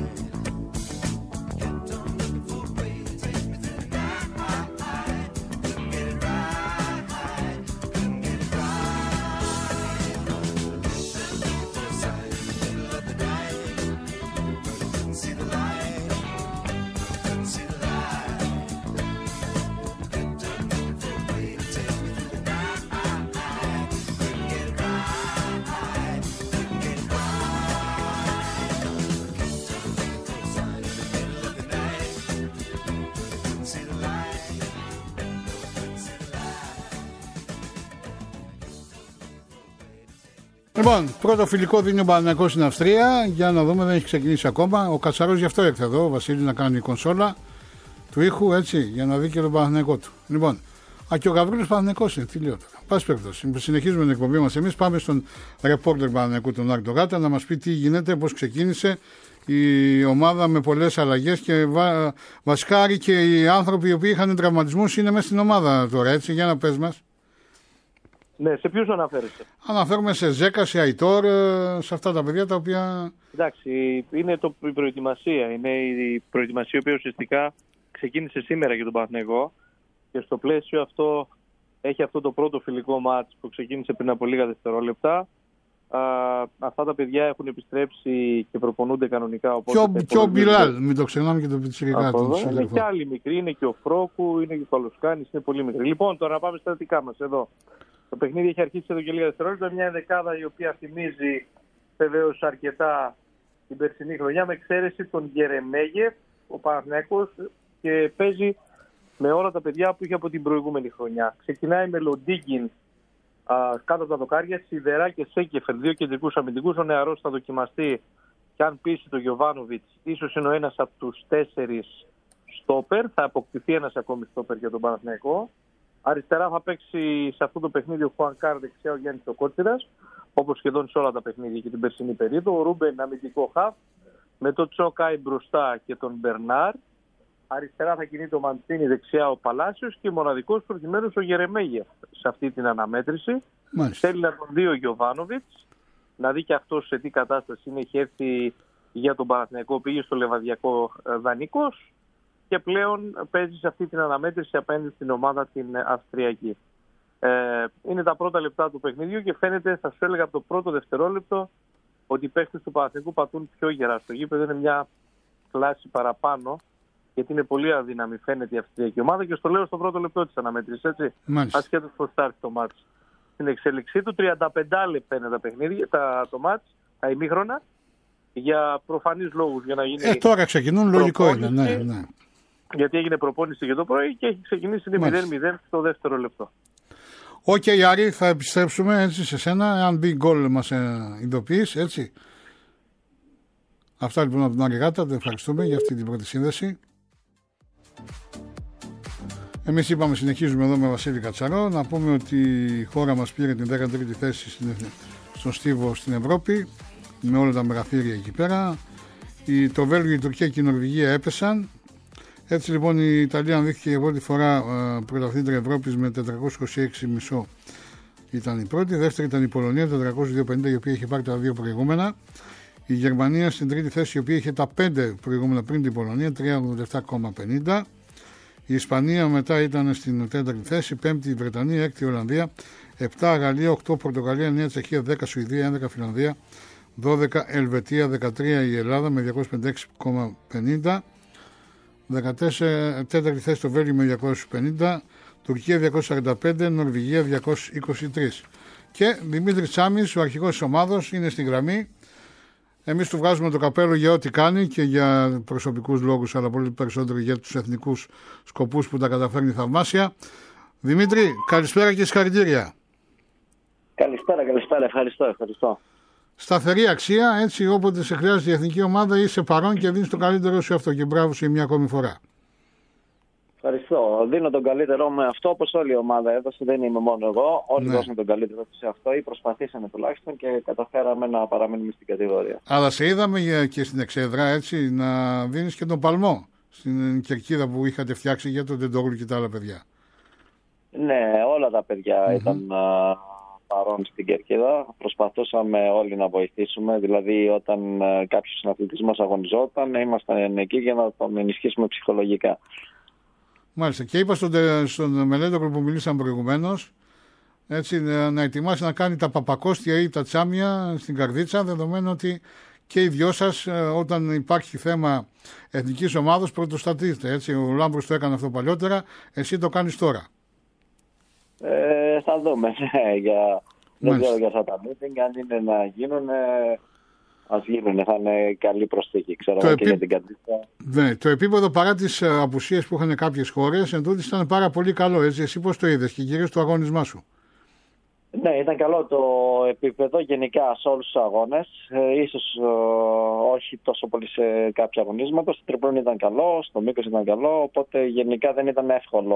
A: Λοιπόν, πρώτο φιλικό δίνει ο Παναθηναϊκός στην Αυστρία. Για να δούμε, δεν έχει ξεκινήσει ακόμα. Ο Κατσαρός γι' αυτό έρθε εδώ, ο Βασίλης, να κάνει κονσόλα του ήχου, έτσι, για να δει και τον Παναθηναϊκό του. Λοιπόν, α, και ο Γαβρίλος Παναθηναϊκός είναι, τι λέω τώρα. Πάση περιπτώσει, συνεχίζουμε την εκπομπή μας εμείς. Πάμε στον ρεπόρτερ Παναθηναϊκού, τον Άρη Γάτα, να μας πει τι γίνεται, πώς ξεκίνησε η ομάδα με πολλές αλλαγές και βα... βασικά και οι άνθρωποι οι οποίοι είχαν τραυματισμούς είναι μέσα στην ομάδα τώρα, έτσι. Για να πες μας.
B: Ναι, σε ποιους αναφέρεσαι?
A: Αναφέρουμε σε Ζέκα, σε Αϊτόρ, σε αυτά τα παιδιά τα οποία...
B: Εντάξει, είναι το, η προετοιμασία. Είναι η προετοιμασία η ουσιαστικά ξεκίνησε σήμερα για τον Παναθηναϊκό και στο πλαίσιο αυτό έχει αυτό το πρώτο φιλικό μάτς που ξεκίνησε πριν από λίγα δευτερόλεπτα. Α, αυτά τα παιδιά έχουν επιστρέψει και προπονούνται κανονικά. Οπότε
A: και ο Μπιλάλ, μην το ξεχνάμε και το πιτσιρικά του.
B: Είναι και άλλοι μικροί, είναι και ο Φρόκου, είναι και ο Παλοσκάνης, είναι πολύ μικροί. Λοιπόν, τώρα πάμε στα δικά μας εδώ. Το παιχνίδι έχει αρχίσει εδώ και λίγα δευτερόλεπτα. Μια ενδεκάδα η οποία θυμίζει βεβαίως αρκετά την περσινή χρονιά, με εξαίρεση τον Γερεμέγεφ, ο Παναθηναϊκός, και παίζει με όλα τα παιδιά που είχε από την προηγούμενη χρονιά. Ξεκινάει με Λοντίγκιν κάτω από τα δοκάρια, Σιδερά και Σέκεφερ, δύο κεντρικούς αμυντικούς. Ο νεαρός θα δοκιμαστεί και αν πείσει τον Γιοβάνοβιτς, ίσως είναι ο ένας από τους τέσσερις στόπερ. Θα αποκτηθεί ένας ακόμη στόπερ για τον Παναθηναϊκό. Αριστερά θα παίξει σε αυτό το παιχνίδι ο Χουανκάρ, δεξιά ο Γιάννης ο Κότσιρας, όπως σχεδόν σε όλα τα παιχνίδια και την περσινή περίοδο. Ο Ρούμπεν αμυντικό χαφ, με το Τσόκαη μπροστά και τον Μπερνάρ. Αριστερά θα κινείται ο Μαντσίνη, δεξιά ο Παλάσιος και μοναδικός προκειμένου ο Γερεμέγεφ σε αυτή την αναμέτρηση. Μάλιστα. Θέλει να τον δει ο Γιοβάνοβιτς, να δει και αυτός σε τι κατάσταση είναι. Έχει έρθει
D: για τον Παναθηναϊκό, πήγε στο Λεβαδιακό δανεικός και πλέον παίζει σε αυτή την αναμέτρηση απέναντι στην ομάδα την Αυστριακή. Ε, είναι τα πρώτα λεπτά του παιχνιδιού και φαίνεται, θα σου έλεγα από το πρώτο δευτερόλεπτο, ότι οι παίκτες του Παναθηναϊκού πατούν πιο γερά στο γήπεδο. Είναι μια κλάση παραπάνω, γιατί είναι πολύ αδύναμη, φαίνεται η Αυστριακή ομάδα, και στο λέω στο πρώτο λεπτό της αναμέτρησης, έτσι. Ασχέτως πώς θα έρθει το μάτς. Στην εξέλιξή του, τριάντα πέντε λεπτά είναι τα παιχνίδια, τα, το μάτς, τα ημίχρονα, για προφανείς λόγους. Για να γίνει
A: ε, τώρα ξεκινούν, λογικό είναι, ναι, ναι.
D: Γιατί έγινε προπόνηση για το πρωί και έχει ξεκινήσει μηδέν μηδέν στο δεύτερο λεπτό.
A: Οκ, okay, Άρη, θα επιστρέψουμε έτσι σε σένα. Αν μπει γκολ μας ε, ειδοποιείς, έτσι. Αυτά λοιπόν από την Άρη Γάτα. Ευχαριστούμε για αυτή την πρώτη σύνδεση. Εμείς είπαμε, συνεχίζουμε εδώ με Βασίλη Κατσαρό. Να πούμε ότι η χώρα μας πήρε την δέκατη τρίτη θέση στην, στον στίβο στην Ευρώπη, με όλα τα μεγαθύρια εκεί πέρα. Η, το Βέλγιο, η Τουρκία και η Νορβηγία έπεσαν. Έτσι λοιπόν η Ιταλία ανδείχθηκε για πρώτη φορά ε, πρωταθλήτρια Ευρώπης με τετρακόσια είκοσι έξι κόμμα πέντε ήταν η πρώτη. Δεύτερη ήταν η Πολωνία, τετρακόσια δύο κόμμα πενήντα, η οποία είχε πάρει τα δύο προηγούμενα. Η Γερμανία στην τρίτη θέση, η οποία είχε τα πέντε προηγούμενα πριν την Πολωνία, τριακόσια ογδόντα επτά κόμμα πενήντα. Η Ισπανία μετά ήταν στην τέταρτη θέση, πέμπτη η Βρετανία, έκτη η Ολλανδία, επτά Γαλλία, οκτώ Πορτογαλία, εννέα Τσεχία, δέκα Σουηδία, έντεκα Φιλανδία, δώδεκα Ελβετία, δεκατρία η Ελλάδα με διακόσια πενήντα έξι κόμμα πενήντα. δεκατέσσερα, τέταρτη θέση το Βέλγιο με διακόσια πενήντα, Τουρκία διακόσια σαράντα πέντε, Νορβηγία διακόσια είκοσι τρία. Και Δημήτρης Τσάμις, ο αρχηγός της ομάδος, είναι στην γραμμή. Εμείς του βγάζουμε το καπέλο για ό,τι κάνει και για προσωπικούς λόγους, αλλά πολύ περισσότερο για τους εθνικούς σκοπούς που τα καταφέρνει θαυμάσια. Δημήτρη, καλησπέρα και συγχαρητήρια.
E: Καλησπέρα, καλησπέρα, ευχαριστώ, ευχαριστώ.
A: Σταθερή αξία, έτσι όποτε σε χρειάζεται η εθνική ομάδα είσαι παρόν και δίνεις το καλύτερο σου αυτό, και μπράβο σε μια ακόμη φορά.
E: Ευχαριστώ. Δίνω τον καλύτερό μου αυτό, όπως όλη η ομάδα έδωσε, δεν είμαι μόνο εγώ. Όλοι
A: ναι.
E: δώσαν τον καλύτερο του σε αυτό ή προσπαθήσαμε τουλάχιστον και καταφέραμε να παραμείνουμε στην κατηγορία.
A: Αλλά σε είδαμε και στην εξέδρα, έτσι, να δίνεις και τον παλμό στην κερκίδα που είχατε φτιάξει για τον Τεντόγλου και τα άλλα παιδιά.
E: Ναι, όλα τα παιδιά mm-hmm. ήταν α, παρόν στην κερκίδα. Προσπαθούσαμε όλοι να βοηθήσουμε. Δηλαδή, όταν α, κάποιος συναθλητής μας αγωνιζόταν, ήμασταν εκεί για να τον ενισχύσουμε ψυχολογικά.
A: Μάλιστα. Και είπα στον, στον Μελέτοκλου που μιλήσαμε προηγουμένως, έτσι, να ετοιμάσει να κάνει τα παπακόστια ή τα τσάμια στην καρδίτσα, δεδομένου ότι και οι δυο σας, όταν υπάρχει θέμα εθνικής ομάδος, πρωτοστατείτε. Έτσι. Ο Λάμπρος το έκανε αυτό παλιότερα, εσύ το κάνεις τώρα.
E: Ε, θα δούμε. Ναι, για... Δεν ξέρω για αυτά τα meeting, αν είναι να γίνουν, ας γίνουν. Θα είναι καλή προσθήκη, ξέρω, και επί... για την καρδίτσα.
A: Ναι, το επίπεδο παρά τις απουσίες που είχαν κάποιες χώρες, εν τούτης ήταν πάρα πολύ καλό. Έτσι. Εσύ πώς το είδες και κυρίως το αγώνισμά σου?
E: Ναι, ήταν καλό το επίπεδο γενικά σε όλους τους αγώνες. Ε, ίσως ε, όχι τόσο πολύ σε κάποια αγωνίσματα. Στο τριπλόν ήταν καλό, στο μήκος ήταν καλό. Οπότε γενικά δεν ήταν εύκολο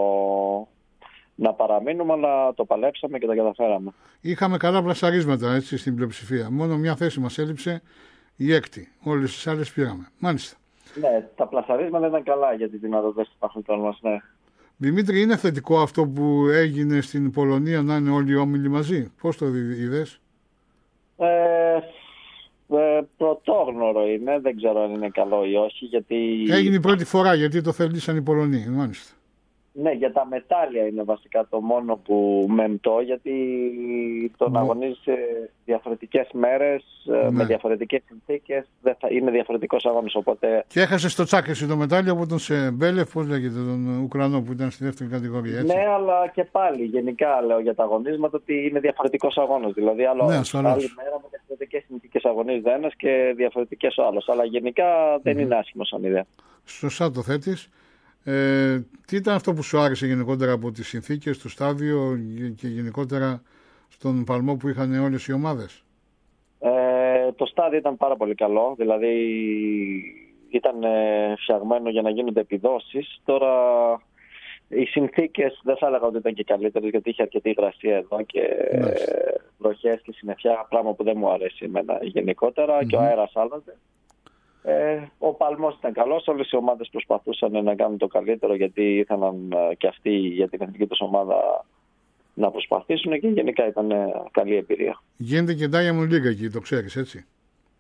E: να παραμείνουμε, αλλά το παλέψαμε και τα καταφέραμε. Είχαμε καλά πλασαρίσματα, έτσι, στην πλειοψηφία. Μόνο μια θέση μας έλειψε, η έκτη. Όλες τις άλλες πήραμε. Μάλιστα. Ναι, τα πλασαρίσματα ήταν καλά για τις δυνατότητες του παχτών μας, ναι. Δημήτρη, είναι θετικό αυτό που έγινε στην Πολωνία, να είναι όλοι οι όμιλοι μαζί? Πώς το είδες? Ε, ε, πρωτόγνωρο είναι, δεν ξέρω αν είναι καλό ή όχι. Γιατί... Έγινε η πρώτη φορά, γιατί το θελήσαν οι Πολωνοί, μάλιστα. Ναι, για τα μετάλλια είναι βασικά το μόνο που μεμπτώ, γιατί τον ναι. αγωνίζεις σε διαφορετικές μέρες, ναι. με διαφορετικές συνθήκες, είναι διαφορετικός αγώνας, οπότε... Και έχασε το τσάκρι το μετάλλιο από τον Σεμπέλεφ, πώς λέγεται, τον Ουκρανό που ήταν στη δεύτερη κατηγορία, έτσι. Ναι, αλλά και πάλι, γενικά λέω για τα αγωνίσματα ότι είναι διαφορετικός αγώνας, δηλαδή άλλο, ναι, άλλη μέρα με διαφορετικές συνθήκες αγωνίζεται ένας και διαφορετικές ο άλλος, αλλά γενικά δεν mm. είναι άσχημο σαν ιδέα. Σωστά το θέτεις. Ε, τι ήταν αυτό που σου άρεσε γενικότερα από τις συνθήκες, το στάδιο και γενικότερα στον παλμό που είχαν όλες οι ομάδες? Ε, το στάδιο ήταν πάρα πολύ καλό, δηλαδή ήταν ε, φτιαγμένο για να γίνονται επιδόσεις. Τώρα οι συνθήκες δεν θα έλεγα ότι ήταν και καλύτερες, γιατί είχε αρκετή υγρασία εδώ και ε, βροχές και συννεφιά, πράγμα που δεν μου αρέσει εμένα γενικότερα, mm-hmm. και ο αέρας άλλαζε. Ε, ο παλμός ήταν καλός, όλες οι ομάδες προσπαθούσαν να κάνουν το καλύτερο, γιατί ήθελαν και αυτοί για την εθνική τους ομάδα να προσπαθήσουν, και γενικά ήταν καλή εμπειρία. Γίνεται και Diamond League εκεί, το ξέρεις, έτσι?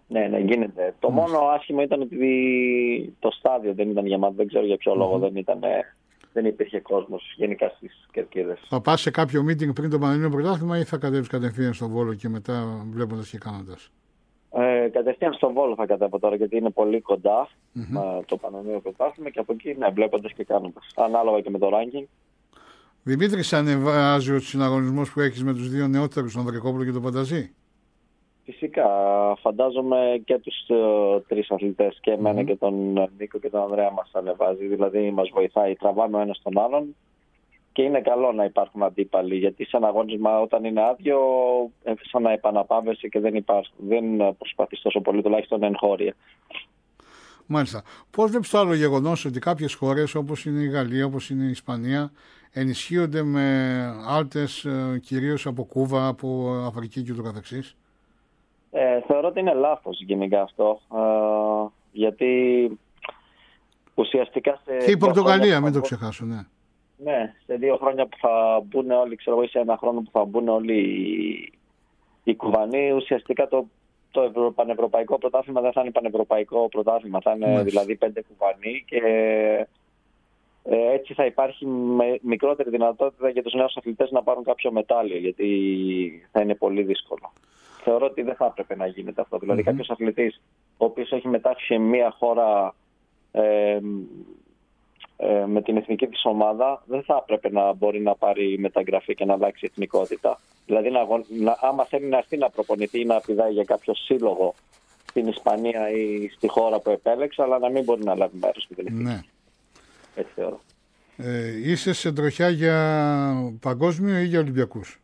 E: Ναι, ναι, γίνεται. Το μόνο άσχημο ήταν ότι το στάδιο δεν ήταν γεμάτο. Δεν ξέρω για ποιο λόγο δεν, ήταν, δεν υπήρχε κόσμος γενικά στις κερκίδες.
A: Θα πας σε κάποιο meeting πριν το Πανελλήνιο Πρωτάθλημα ή θα κατέβεις κατευθείαν στον Βόλο και μετά βλέποντας και κάνοντας?
E: Ε, κατευθείαν στον Βόλο θα κατέβω τώρα, γιατί είναι πολύ κοντά mm-hmm. το Πανελλήνιο Πρωτάθλημα, και από εκεί ναι, βλέποντας και κάνοντας. Ανάλογα και με το ranking.
A: Δημήτρη, σε ανεβάζει ο συναγωνισμός που έχεις με τους δύο νεότερους, τον Δρεκόπουλο και τον Πανταζή?
E: Φυσικά, φαντάζομαι και τους uh, τρεις αθλητές, και εμένα mm-hmm. και τον Νίκο και τον Ανδρέα, μας ανεβάζει. Δηλαδή μας βοηθάει, τραβάμε ο ένας τον άλλον, και είναι καλό να υπάρχουν αντίπαλοι, γιατί σε ένα αγώνισμα όταν είναι άδειο, σαν να επαναπάβεσαι και δεν, υπάρχει, δεν προσπαθείς τόσο πολύ, τουλάχιστον εγχώρια.
A: Μάλιστα. Πώς βλέπεις το άλλο γεγονός ότι κάποιες χώρες όπως είναι η Γαλλία, όπως είναι η Ισπανία, ενισχύονται με άλτες κυρίως από Κούβα, από Αφρική και ούτω καθεξής?
E: Ε, θεωρώ ότι είναι λάθος γενικά αυτό, ε, γιατί ουσιαστικά σε...
A: Και η Πορτογαλία, μην το ξεχάσω, ναι.
E: Ναι, σε δύο χρόνια που θα μπουν όλοι, ξέρω εγώ, σε ένα χρόνο που θα μπουν όλοι οι, οι Κουβανοί, ουσιαστικά το, το ευρω, πανευρωπαϊκό πρωτάθλημα δεν θα είναι πανευρωπαϊκό πρωτάθλημα, θα είναι Μάλιστα. δηλαδή πέντε Κουβανοί, και ε, έτσι θα υπάρχει με, μικρότερη δυνατότητα για τους νέους αθλητές να πάρουν κάποιο μετάλλιο, γιατί θα είναι πολύ δύσκολο. Θεωρώ ότι δεν θα έπρεπε να γίνεται αυτό. Δηλαδή, mm-hmm. κάποιος αθλητής ο οποίος έχει μετάξει σε μία χώρα ε, ε, με την εθνική της ομάδα, δεν θα έπρεπε να μπορεί να πάρει μεταγραφή και να αλλάξει εθνικότητα. Δηλαδή, να, να, άμα θέλει να έρθει να προπονηθεί ή να πηδάει για κάποιο σύλλογο στην Ισπανία ή στη χώρα που επέλεξε, αλλά να μην μπορεί να λάβει μέρος στην εθνική.
A: Ναι.
E: Έτσι θεωρώ.
A: Ε, είσαι σε τροχιά για παγκόσμιο ή για Ολυμπιακούς?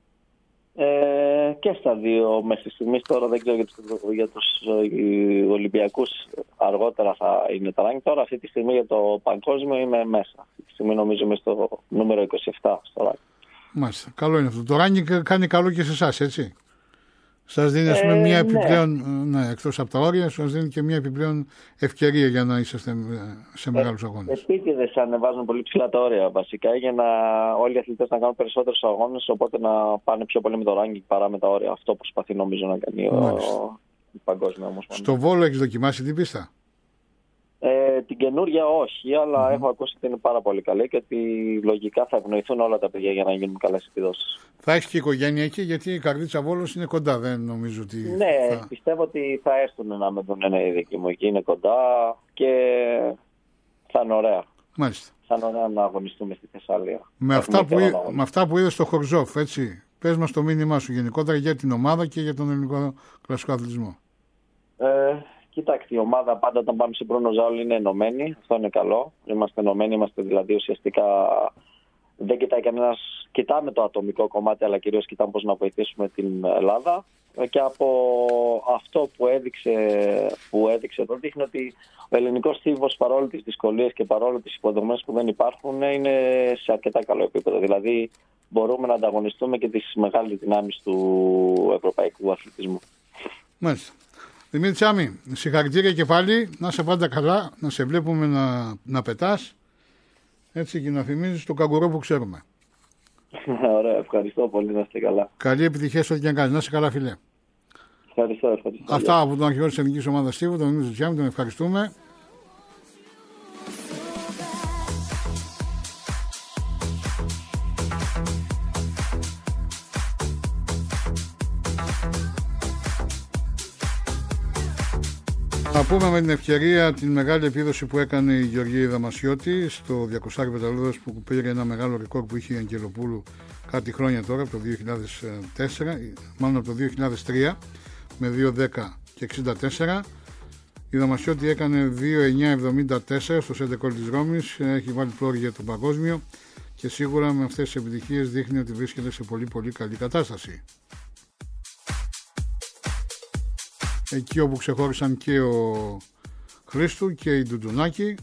E: Ε, και στα δύο μέχρι στιγμής. Τώρα δεν ξέρω για τους, για τους ε, Ολυμπιακούς, αργότερα θα είναι τα ranking. Τώρα αυτή τη στιγμή για το παγκόσμιο είμαι μέσα. Αυτή τη στιγμή νομίζω είμαι στο νούμερο είκοσι επτά στο ranking.
A: Μάλιστα, καλό είναι αυτό. Το ranking κάνει καλό και σε εσάς, έτσι? Σας δίνει ε, μια επιπλέον, ναι. ναι, εκτός από τα όρια, σας δίνει και μια επιπλέον ευκαιρία για να είσαστε σε μεγάλους αγώνες.
E: Επίτηδες ανεβάζουν πολύ ψηλά τα όρια βασικά, για να όλοι οι αθλητές να κάνουν περισσότερους αγώνες, οπότε να πάνε πιο πολύ με το ranking παρά με τα όρια. Αυτό προσπαθεί νομίζω να κάνει ο, η Παγκόσμια Ομοσπονδία.
A: Στο Βόλο έχεις δοκιμάσει την πίστα?
E: Ε, την καινούργια όχι, αλλά mm-hmm. έχω ακούσει ότι είναι πάρα πολύ καλή και ότι λογικά θα ευνοηθούν όλα τα παιδιά για να γίνουν καλές επιδόσεις. Θα
A: έχει και οικογένεια εκεί, γιατί η Καρδίτσα Βόλος είναι κοντά, δεν νομίζω ότι.
E: Ναι, θα... πιστεύω ότι θα έρθουν να με δουν, ναι, οι δικοί μου εκεί, είναι κοντά και θα είναι ωραία.
A: Μάλιστα.
E: Θα είναι ωραία να αγωνιστούμε στη Θεσσαλία.
A: Με αυτά, που, με αυτά που είδες στο Χορζόφ, έτσι, πες μας το μήνυμά σου γενικότερα για την ομάδα και για τον ελληνικό κλασικό αθλητισμό.
E: Ε, Κοιτάξτε, η ομάδα πάντα όταν πάμε σε Μπρούνο Ζάουλ είναι ενωμένη. Αυτό είναι καλό. Είμαστε ενωμένοι, είμαστε δηλαδή ουσιαστικά. Δεν κοιτάει κανένας. Κοιτάμε το ατομικό κομμάτι, αλλά κυρίως κοιτάμε πώς να βοηθήσουμε την Ελλάδα. Και από αυτό που έδειξε, που έδειξε εδώ, δείχνει ότι ο ελληνικός στίβος, παρόλο τις δυσκολίες και παρόλο τις υποδομές που δεν υπάρχουν, είναι σε αρκετά καλό επίπεδο. Δηλαδή, μπορούμε να ανταγωνιστούμε και τις μεγάλες δυνάμεις του ευρωπαϊκού αθλητισμού.
A: Μάλιστα. Δημήτρη Τσάμι, συγχαρητήρια και πάλι, να σε πάντα καλά, να σε βλέπουμε να, να πετάς, έτσι, και να θυμίζεις τον καγκουρό που ξέρουμε.
E: Ωραία, ευχαριστώ πολύ, να είστε καλά.
A: Καλή επιτυχία σε ό,τι και αν κάνεις, να είσαι καλά, φίλε.
E: Ευχαριστώ, ευχαριστώ.
A: Αυτά από τον αρχηγό της Εθνικής Ομάδας Στίβου, τον Δημήτρη Τσάμι, τον ευχαριστούμε. Να πούμε με την ευκαιρία την μεγάλη επίδοση που έκανε η Γεωργία Δαμασιώτη στο διακόσια πεταλούδας, που πήρε ένα μεγάλο ρεκόρ που είχε η Αγγελοπούλου κάτι χρόνια τώρα, από το δύο χιλιάδες τέσσερα, μάλλον από το δύο χιλιάδες τρία, με δύο δέκα και εξήντα τέσσερα. Η Δαμασιώτη έκανε δύο εννιά εβδομήντα τέσσερα στο Σεντεκόλ της Ρώμης, έχει βάλει πλώρη για το παγκόσμιο και σίγουρα με αυτές τις επιτυχίες δείχνει ότι βρίσκεται σε πολύ πολύ καλή κατάσταση. Εκεί όπου ξεχώρισαν και ο Χρήστου και η Ντουντουνάκη.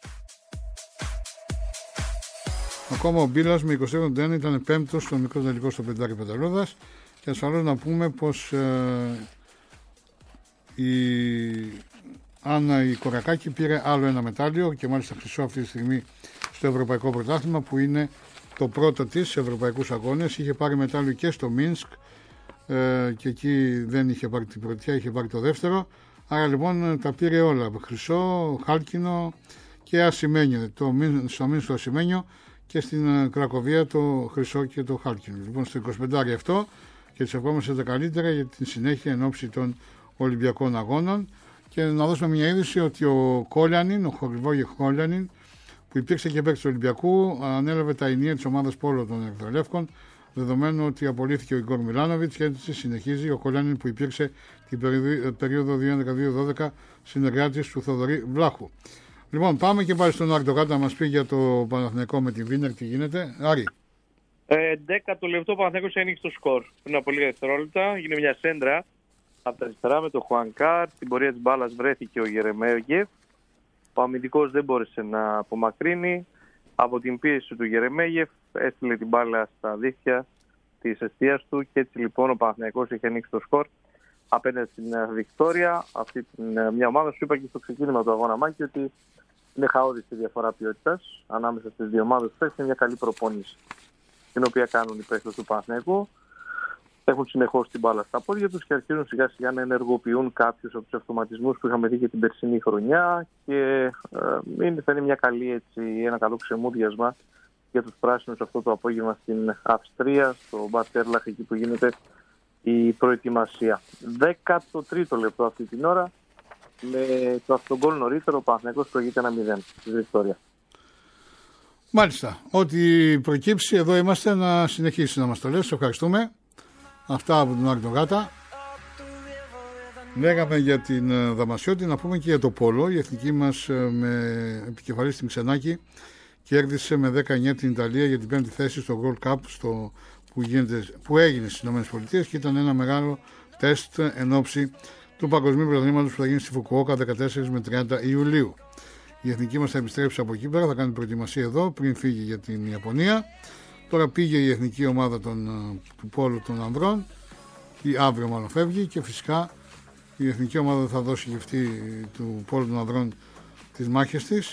A: Ακόμα ο Μπίλας με είκοσι εβδομήντα ένα ήταν πέμπτος στο μικρό τελικό στο πεντάρι πεταλούδας. Και ασφαλώς να πούμε πως ε, η Άννα η Κορακάκη πήρε άλλο ένα μετάλλιο και μάλιστα χρυσό αυτή τη στιγμή στο Ευρωπαϊκό Πρωτάθλημα, που είναι το πρώτο της σε ευρωπαϊκούς αγώνες. Είχε πάρει μετάλλιο και στο Μίνσκ ε, και εκεί δεν είχε πάρει την πρωτιά, είχε πάρει το δεύτερο. Άρα λοιπόν τα πήρε όλα, χρυσό, χάλκινο και ασημένιο, το, στο Μίνσκο ασημένιο και στην Κρακοβία το χρυσό και το χάλκινο. Λοιπόν στο είκοσι πέντε αυτό και τις ευχόμαστε τα καλύτερα για την συνέχεια εν ώψη των Ολυμπιακών Αγώνων. Και να δώσουμε μια είδηση ότι ο Κόλιανιν, ο Χορβόγε Κόλιανιν, που υπήρξε και παίκτης του Ολυμπιακού, ανέλαβε τα ενία της ομάδας Πόλο των Ερυθρολεύκων, δεδομένου ότι απολύθηκε ο Ιγκόρ Μιλάνοβιτς και έτσι συνεχίζει ο Κόλιανιν που υπήρξε την περίοδο δύο χιλιάδες έντεκα δύο χιλιάδες δώδεκα συνεργάτης του Θοδωρή Βλάχου. Λοιπόν, πάμε και πάλι στον Αρτογάτα να μας πει για το Παναθηναϊκό με την Βίνερ, τι γίνεται. Άρη.
D: Ε, δέκατο λεπτό ο Παναθηναϊκός ένοιξε το σκορ. Πριν από λίγα δευτερόλεπτα έγινε μια σέντρα από τα αριστερά με τον Χουανκάρ. Στην πορεία της μπάλας βρέθηκε ο Γερεμέγεφ. Ο αμυντικός δεν μπόρεσε να απομακρύνει από την πίεση του Γερεμέγεφ. Έστειλε την μπάλα στα δίχτυα της εστίας του και έτσι λοιπόν ο Παναθηναϊκός είχε ανοίξει το σκορ απέναντι στην Βικτόρια. Αυτή την, μια ομάδα, σου είπα και στο ξεκίνημα του αγώνα Μάκη, ότι είναι χαόδης η διαφορά ποιότητας ανάμεσα στις δύο ομάδες. Είναι μια καλή προπόνηση την οποία κάνουν οι παίκτες του Παναθηναϊκού. Έχουν συνεχώς την μπάλα στα πόδια τους και αρχίζουν σιγά σιγά να ενεργοποιούν κάποιους από τους αυτοματισμούς που είχαμε δει και την περσινή χρονιά και ε, είναι, θα είναι μια καλή, έτσι, ένα καλό ξεμούδιασμα για τους πράσινους αυτό το απόγευμα στην Αυστρία, στο Μπατέρλαχ, εκεί που γίνεται η προετοιμασία. δέκατο τρίτο λεπτό αυτή την ώρα, με το αυτογκόλ νωρίτερο, ο Παναθηναϊκός προηγείται ένα μηδέν στη Βικτόρια.
A: Μάλιστα. Ό,τι προκύψει, εδώ είμαστε να συνεχίσει να μας το λες. Ευχαριστούμε. Αυτά από τον Άρη τον Γάτα. Λέγαμε για την Δαμασιώτη, να πούμε και για το Πόλο. Η εθνική μας με επικεφαλή στην Ξενάκη κέρδισε με δέκα εννιά την Ιταλία για την πέμπτη θέση στο World Cup στο, που, γίνεται, που έγινε στις ΗΠΑ και ήταν ένα μεγάλο τεστ εν ώψη του Παγκοσμίου Πρωταθλήματος που θα γίνει στη Φουκουόκα δεκατέσσερις με τριάντα Ιουλίου. Η εθνική μας θα επιστρέψει από εκεί πέρα, θα κάνει προετοιμασία εδώ πριν φύγει για την Ιαπωνία. Τώρα πήγε η εθνική ομάδα των, του Πόλου των ανδρών, ή αύριο μάλλον φεύγει, και φυσικά η εθνική ομάδα θα δώσει και αυτή του Πόλου των ανδρών τις μάχες της.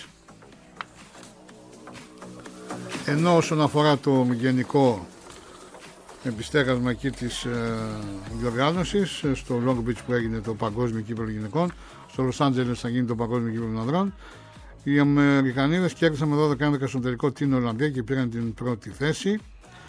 A: Ενώ όσον αφορά το γενικό επιστέγασμα εκεί της ε, διοργάνωσης, στο Long Beach που έγινε το Παγκόσμιο Κύπελλο Γυναικών, στο Los Angeles θα γίνει το Παγκόσμιο Κύπελλο των Ανδρών, οι Αμερικανίδες κέρδισαν με δώδεκα έντεκα στον τελικό την Ολλανδία και πήραν την πρώτη θέση.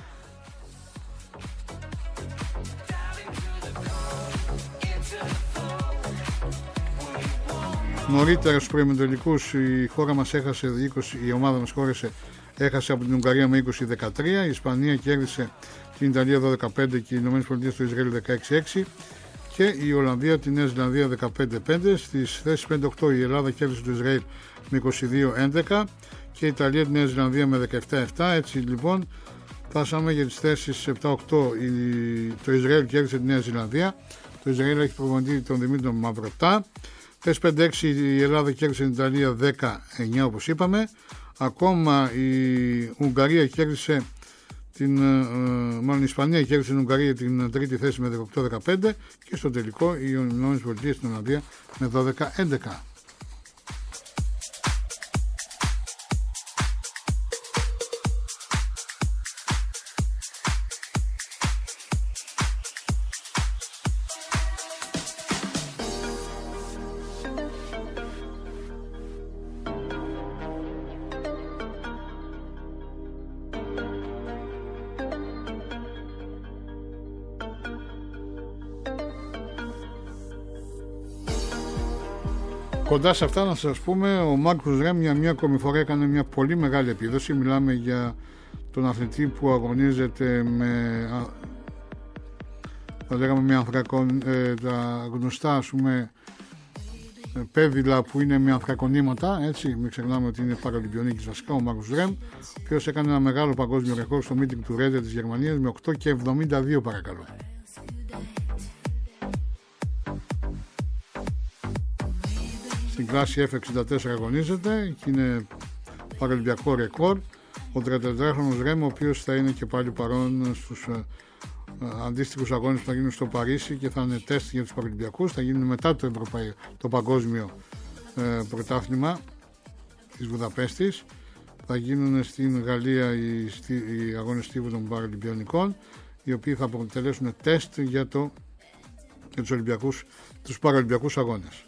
A: Νωρίτερα στους προημιτελικούς η χώρα μας έχασε είκοσι, η ομάδα μας χώρεσε, έχασε από την Ουγγαρία με είκοσι δεκατρία, η Ισπανία κέρδισε την Ιταλία δώδεκα πέντε και οι ΗΠΑ στο Ισραήλ δεκαέξι έξι και η Ολλανδία την Νέα Ζηλανδία δεκαπέντε πέντε. Στις θέσεις πέντε οκτώ η Ελλάδα κέρδισε το Ισραήλ με είκοσι δύο έντεκα και η Ιταλία την Νέα Ζηλανδία με δεκαεπτά επτά. Έτσι λοιπόν φτάσαμε για τις θέσεις επτά οκτώ. Το Ισραήλ κέρδισε τη Νέα Ζηλανδία. Το Ισραήλ έχει προπονητή τον Δημήτρη Μαυρωτά. Θέση πέντε έξι η Ελλάδα κέρδισε την Ιταλία δέκα εννιά όπως είπαμε. Ακόμα η Ουγγαρία κέρδισε την, μάλλον η Ισπανία κέρδισε την Ουγγαρία την τρίτη θέση με δεκαοκτώ δεκαπέντε και στο τελικό οι ΗΠΑ στην Ολλανδία με δώδεκα έντεκα. Κοντά σε αυτά να σας πούμε, ο Μάρκους Ρέμ για μια ακόμη φορά έκανε μια πολύ μεγάλη επίδοση. Μιλάμε για τον αθλητή που αγωνίζεται με, θα λέγαμε, με ανθρακον, ε, τα γνωστά ας πούμε πέδιλα που είναι με ανθρακονήματα, έτσι, μην ξεχνάμε ότι είναι παραολυμπιονίκης βασικά ο Μάρκους Ρέμ, ο οποίος έκανε ένα μεγάλο παγκόσμιο ρεκόρ στο meeting του Ρέντερ της Γερμανίας με οκτώ και εβδομήντα δύο παρακαλώ. Στην κλάση εφ εξήντα τέσσερα αγωνίζεται και είναι παραολυμπιακό ρεκόρ. Ο τριαντατετράχρονος Ρέμ, ο οποίος θα είναι και πάλι παρόν στους ε, ε, αντίστοιχους αγώνες που θα γίνουν στο Παρίσι και θα είναι τεστ για τους παραολυμπιακούς. Θα γίνουν μετά το, Ευρωπαϊ... το παγκόσμιο ε, πρωτάθλημα της Βουδαπέστης. Θα γίνουν στην Γαλλία οι, οι αγώνες τύπου των παραολυμπιονικών. οι οποίοι θα αποτελέσουν τεστ για, το, για τους, Ολυμπιακούς, τους Παραολυμπιακούς Αγώνες.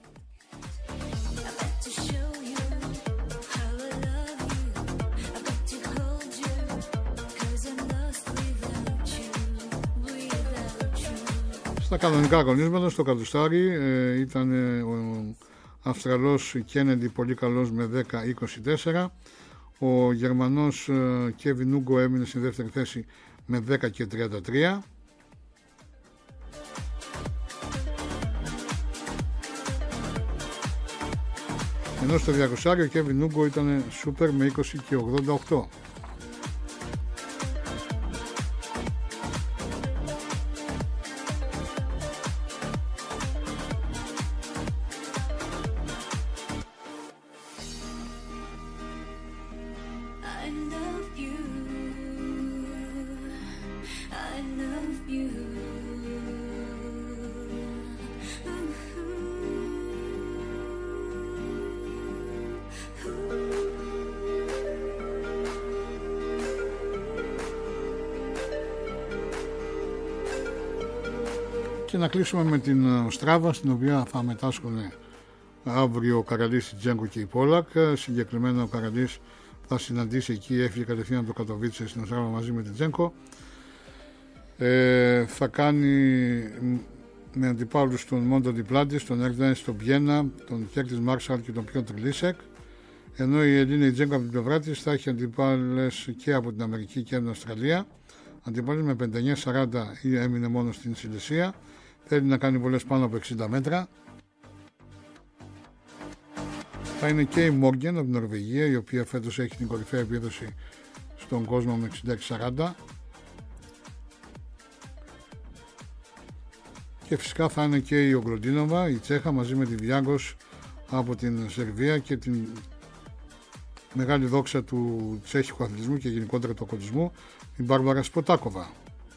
A: Στα κανονικά αγωνίσματα, στο κατουστάρι ε, ήταν ε, ο Αυστραλός Κένεντι πολύ καλός με δέκα είκοσι τέσσερα. Ο Γερμανός Κέβιν Ούγκο έμεινε στη δεύτερη θέση με δέκα και τριάντα τρία. Ενώ στο διακόσια ο Κέβιν Ούγκο ήταν σούπερ με είκοσι και ογδόντα οκτώ. Και να κλείσουμε με την Στράβα, στην οποία θα μετάσχουν αύριο ο Καραντής, Τζέγκο και η Πόλακ. Συγκεκριμένα ο Καραντής θα συναντήσει εκεί, έφυγε κατευθείαν από το Κατοβίτσε στην Στράβα μαζί με την Τζέγκο. Ε, θα κάνει με αντιπάλους τον Μόντο Διπλάντης, τον Ερντένς, τον Πιένα, τον Κέρτις Μάρσαλ και τον Πιόντρ Λίσεκ. Ενώ η Ελίνα η Τζέγκο από την πλευρά της θα έχει αντιπάλες και από την Αμερική και από την Αυστραλία. Αντιπάλες με πενήντα εννιά σαράντα ή έμεινε μόνο στην Σιλεσία. Θέλει να κάνει βολές πάνω από εξήντα μέτρα. Θα είναι και η Μόργεν από την Νορβηγία, η οποία φέτος έχει την κορυφαία επίδοση στον κόσμο με εξήντα έξι σαράντα. Και φυσικά θα είναι και η Ογκροντίνοβα, η Τσέχα, μαζί με τη Βιάγκος από την Σερβία και την μεγάλη δόξα του τσέχικου αθλητισμού και γενικότερα του ακολουθισμού, την Μπάρμπαρα Σποτάκοβα.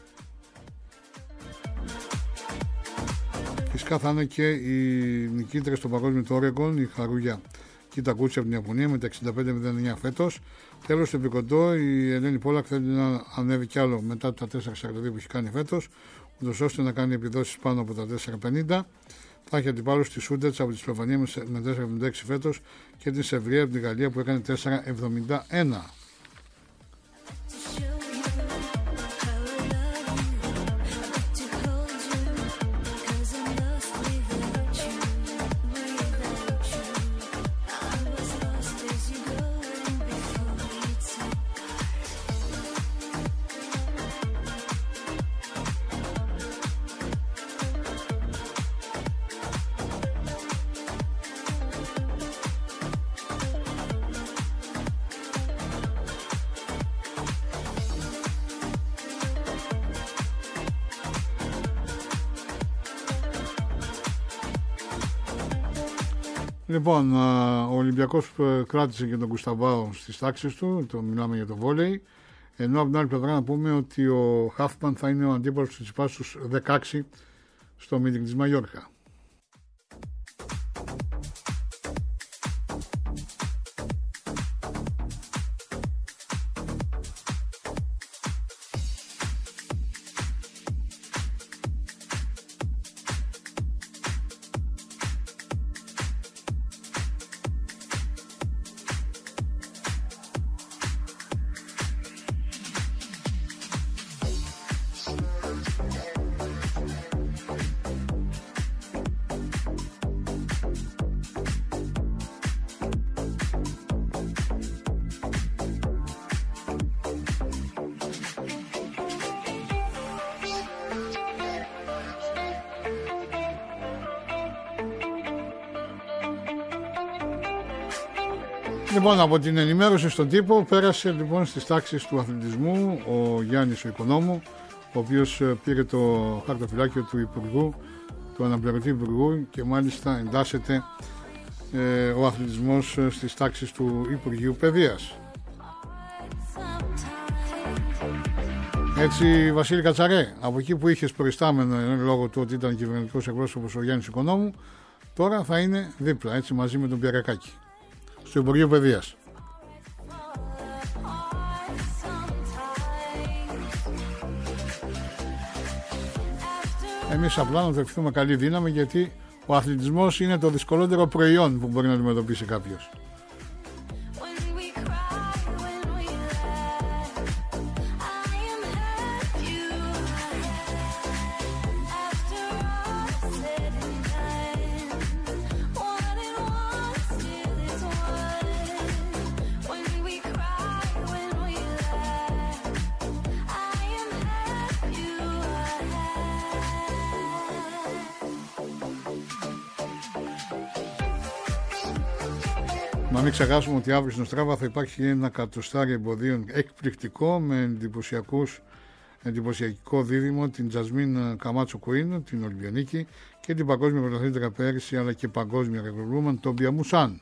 A: Φυσικά θα είναι και η νικήτρια στο παγκόσμιο του Όρεγκον, η Χαρούγια Κιτακούτσι από την Ιαπωνία με τα εξήντα πέντε μηδέν εννιά φέτος. Τέλος, στο επικοντό η Ελένη Πόλακ θέλει να ανέβει κι άλλο μετά τα τέσσερα σαράντα δύο που έχει κάνει φέτος, ούτως ώστε να κάνει επιδόσεις πάνω από τα τέσσερα πενήντα. Θα έχει αντιπάλους τη Σούντετς από τη Σλοβανία με τέσσερα εβδομήντα έξι φέτος και τη Σεβρία από την Γαλλία που έκανε τέσσερα εβδομήντα ένα. Λοιπόν, ο Ολυμπιακός κράτησε και τον Κουσταβάο στις τάξεις του, το μιλάμε για το βόλεϊ, ενώ από την άλλη πλευρά να πούμε ότι ο Χάφμαν θα είναι ο αντίπαλος του Τσιπάς στους δεκαέξι στο meeting της Μαγιόρκα. Λοιπόν, από την ενημέρωση στον τύπο πέρασε λοιπόν στις τάξεις του αθλητισμού ο Γιάννης ο Οικονόμου, ο οποίος πήρε το χαρτοφυλάκιο του Υπουργού, του αναπληρωτή Υπουργού, και μάλιστα εντάσσεται ε, ο αθλητισμός στις τάξεις του Υπουργείου Παιδείας. Έτσι, Βασίλη Κατσαρέ, από εκεί που είχες προϊστάμενο λόγω του ότι ήταν κυβερνητικός εκπρόσωπος ο Γιάννης Οικονόμου, τώρα θα είναι δίπλα, έτσι, μαζί με τον Πιερακάκη, στο Υπουργείο Παιδείας. Εμείς απλά να του ευχηθούμε καλή δύναμη, γιατί ο αθλητισμός είναι το δυσκολότερο προϊόν που μπορεί να αντιμετωπίσει κάποιος. Μα μην ξεχάσουμε ότι αύριο στην Οστράβα θα υπάρχει ένα κατοστάρι εμποδίων εκπληκτικό με εντυπωσιακούς, εντυπωσιακό δίδυμο, την Τζασμίν Καμάτσο Κουίν, την Ολυμπιονίκη, και την παγκόσμια πρωταθλήτρια πέρυσι αλλά και παγκόσμια ρεκορδούμαν, τον Μπια Μουσάν.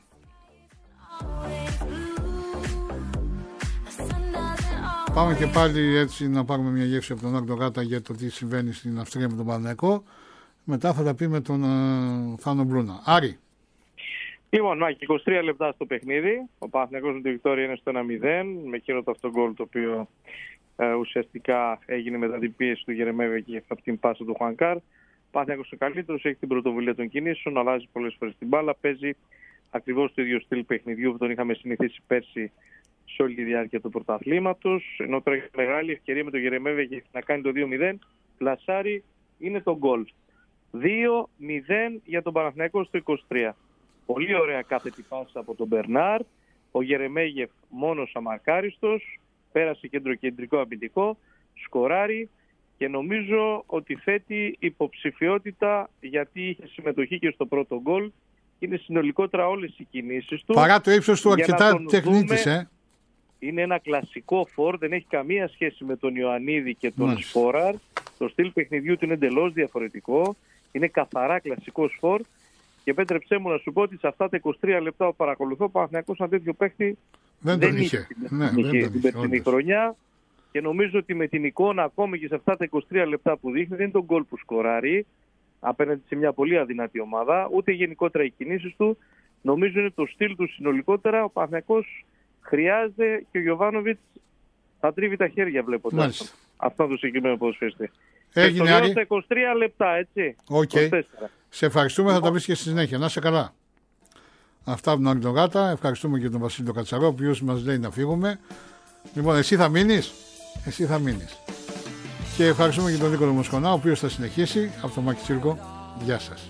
A: Πάμε και πάλι έτσι να πάρουμε μια γεύση από τον Άρντο Γάτα για το τι συμβαίνει στην Αυστρία με τον Παναθηναϊκό. Μετά θα τα πει με τον uh, Θάνο Μπλούνα. Άρη.
D: Λοιπόν, Μάκη, είκοσι τρία λεπτά στο παιχνίδι. Ο Παναθηναϊκός με τη Βικτόρια είναι στο ένα μηδέν, με εκείνο το αυτό γκολ το οποίο ε, ουσιαστικά έγινε μετά την πίεση του Γερεμέβεκη από την πάσα του Χουανκάρ. Ο Παναθηναϊκός είναι καλύτερος, έχει την πρωτοβουλία των κινήσεων, αλλάζει πολλές φορές την μπάλα, παίζει ακριβώς το ίδιο στυλ παιχνιδιού που τον είχαμε συνηθίσει πέρσι σε όλη τη διάρκεια του πρωταθλήματος. Ενώ τώρα έχει μεγάλη ευκαιρία με τον Γερεμέβεκη να κάνει το δύο μηδέν, πλασάρι, είναι το γκολ. δύο μηδέν για τον Παναθηναϊκό στο είκοσι τρία. Πολύ ωραία κάθετη πάσα από τον Μπερνάρ. Ο Γερεμέγεφ μόνος αμαρκάριστος. Πέρασε κεντροκεντρικό αμυντικό. Σκοράρει και νομίζω ότι θέτει υποψηφιότητα, γιατί είχε συμμετοχή και στο πρώτο γκολ. Είναι συνολικότερα όλες οι κινήσεις του.
A: Παρά το ύψος του αρκετά τεχνίτης, ε.
D: Είναι ένα κλασικό φορ, δεν έχει καμία σχέση με τον Ιωαννίδη και τον
A: Μάλιστα.
D: Σπόραρ. Το στυλ παιχνιδιού του είναι εντελώς διαφορετικό. Είναι καθαρά κλασικός φορ. Και επέτρεψέ μου να σου πω ότι σε αυτά τα είκοσι τρία λεπτά που παρακολουθώ, ο Παναθηναϊκός ένα τέτοιο παίχτη
A: δεν, δεν τον είχε. Ναι, δεν
D: είχε
A: τον
D: την περσινή χρονιά. Και νομίζω ότι με την εικόνα, ακόμη και σε αυτά τα είκοσι τρία λεπτά που δείχνει, δεν είναι τον γκολ που σκοράρει απέναντι σε μια πολύ αδυνατή ομάδα, ούτε γενικότερα οι κινήσεις του. Νομίζω είναι το στυλ του συνολικότερα. Ο Παναθηναϊκός χρειάζεται και ο Γιοβάνοβιτς θα τρίβει τα χέρια, βλέποντας αυτό το συγκεκριμένο ποδοσφαιριστή.
A: Έγινε,
D: και
A: Άρη.
D: στα είκοσι τρία λεπτά, έτσι.
A: Okay. Σε ευχαριστούμε, θα τα βρεις και στη συνέχεια. Να είσαι καλά. Αυτά από τον Άρη τον Γάτα. Ευχαριστούμε και τον Βασίλη Κατσαρό, ο οποίος μας λέει να φύγουμε. Λοιπόν, εσύ θα μείνεις. Εσύ θα μείνεις. Και ευχαριστούμε και τον Νίκο Μοσχονά, ο οποίος θα συνεχίσει από το Μάκη Τσίρκο. Γεια σας.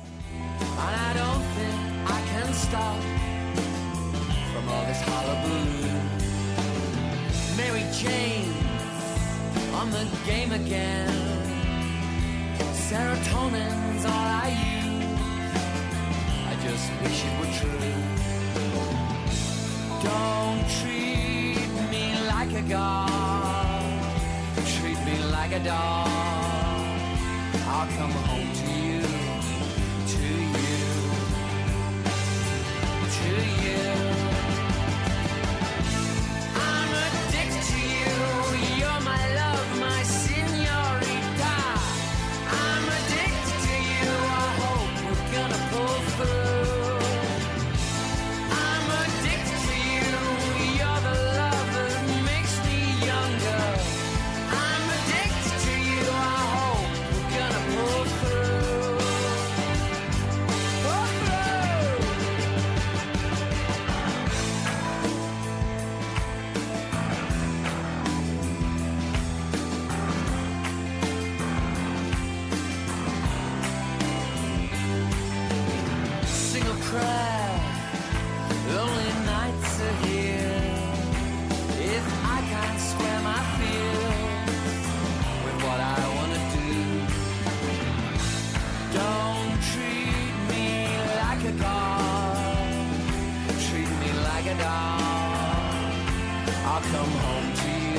C: Serotonin's all I use. I just wish it were true. Don't treat me like a god. Treat me like a dog. I'll come home to you, to you, to you. I'm addicted to you. You're my love, my señorita. I'm addicted to you. I hope we're gonna pull through. I'm addicted to you. You're the love that makes me younger. I'm addicted to you. I hope we're gonna pull through. Pull through. Sing a prayer, lonely nights are here. If I can't square my fears with what I wanna do, don't treat me like a god. Treat me like a dog. I'll come home to you.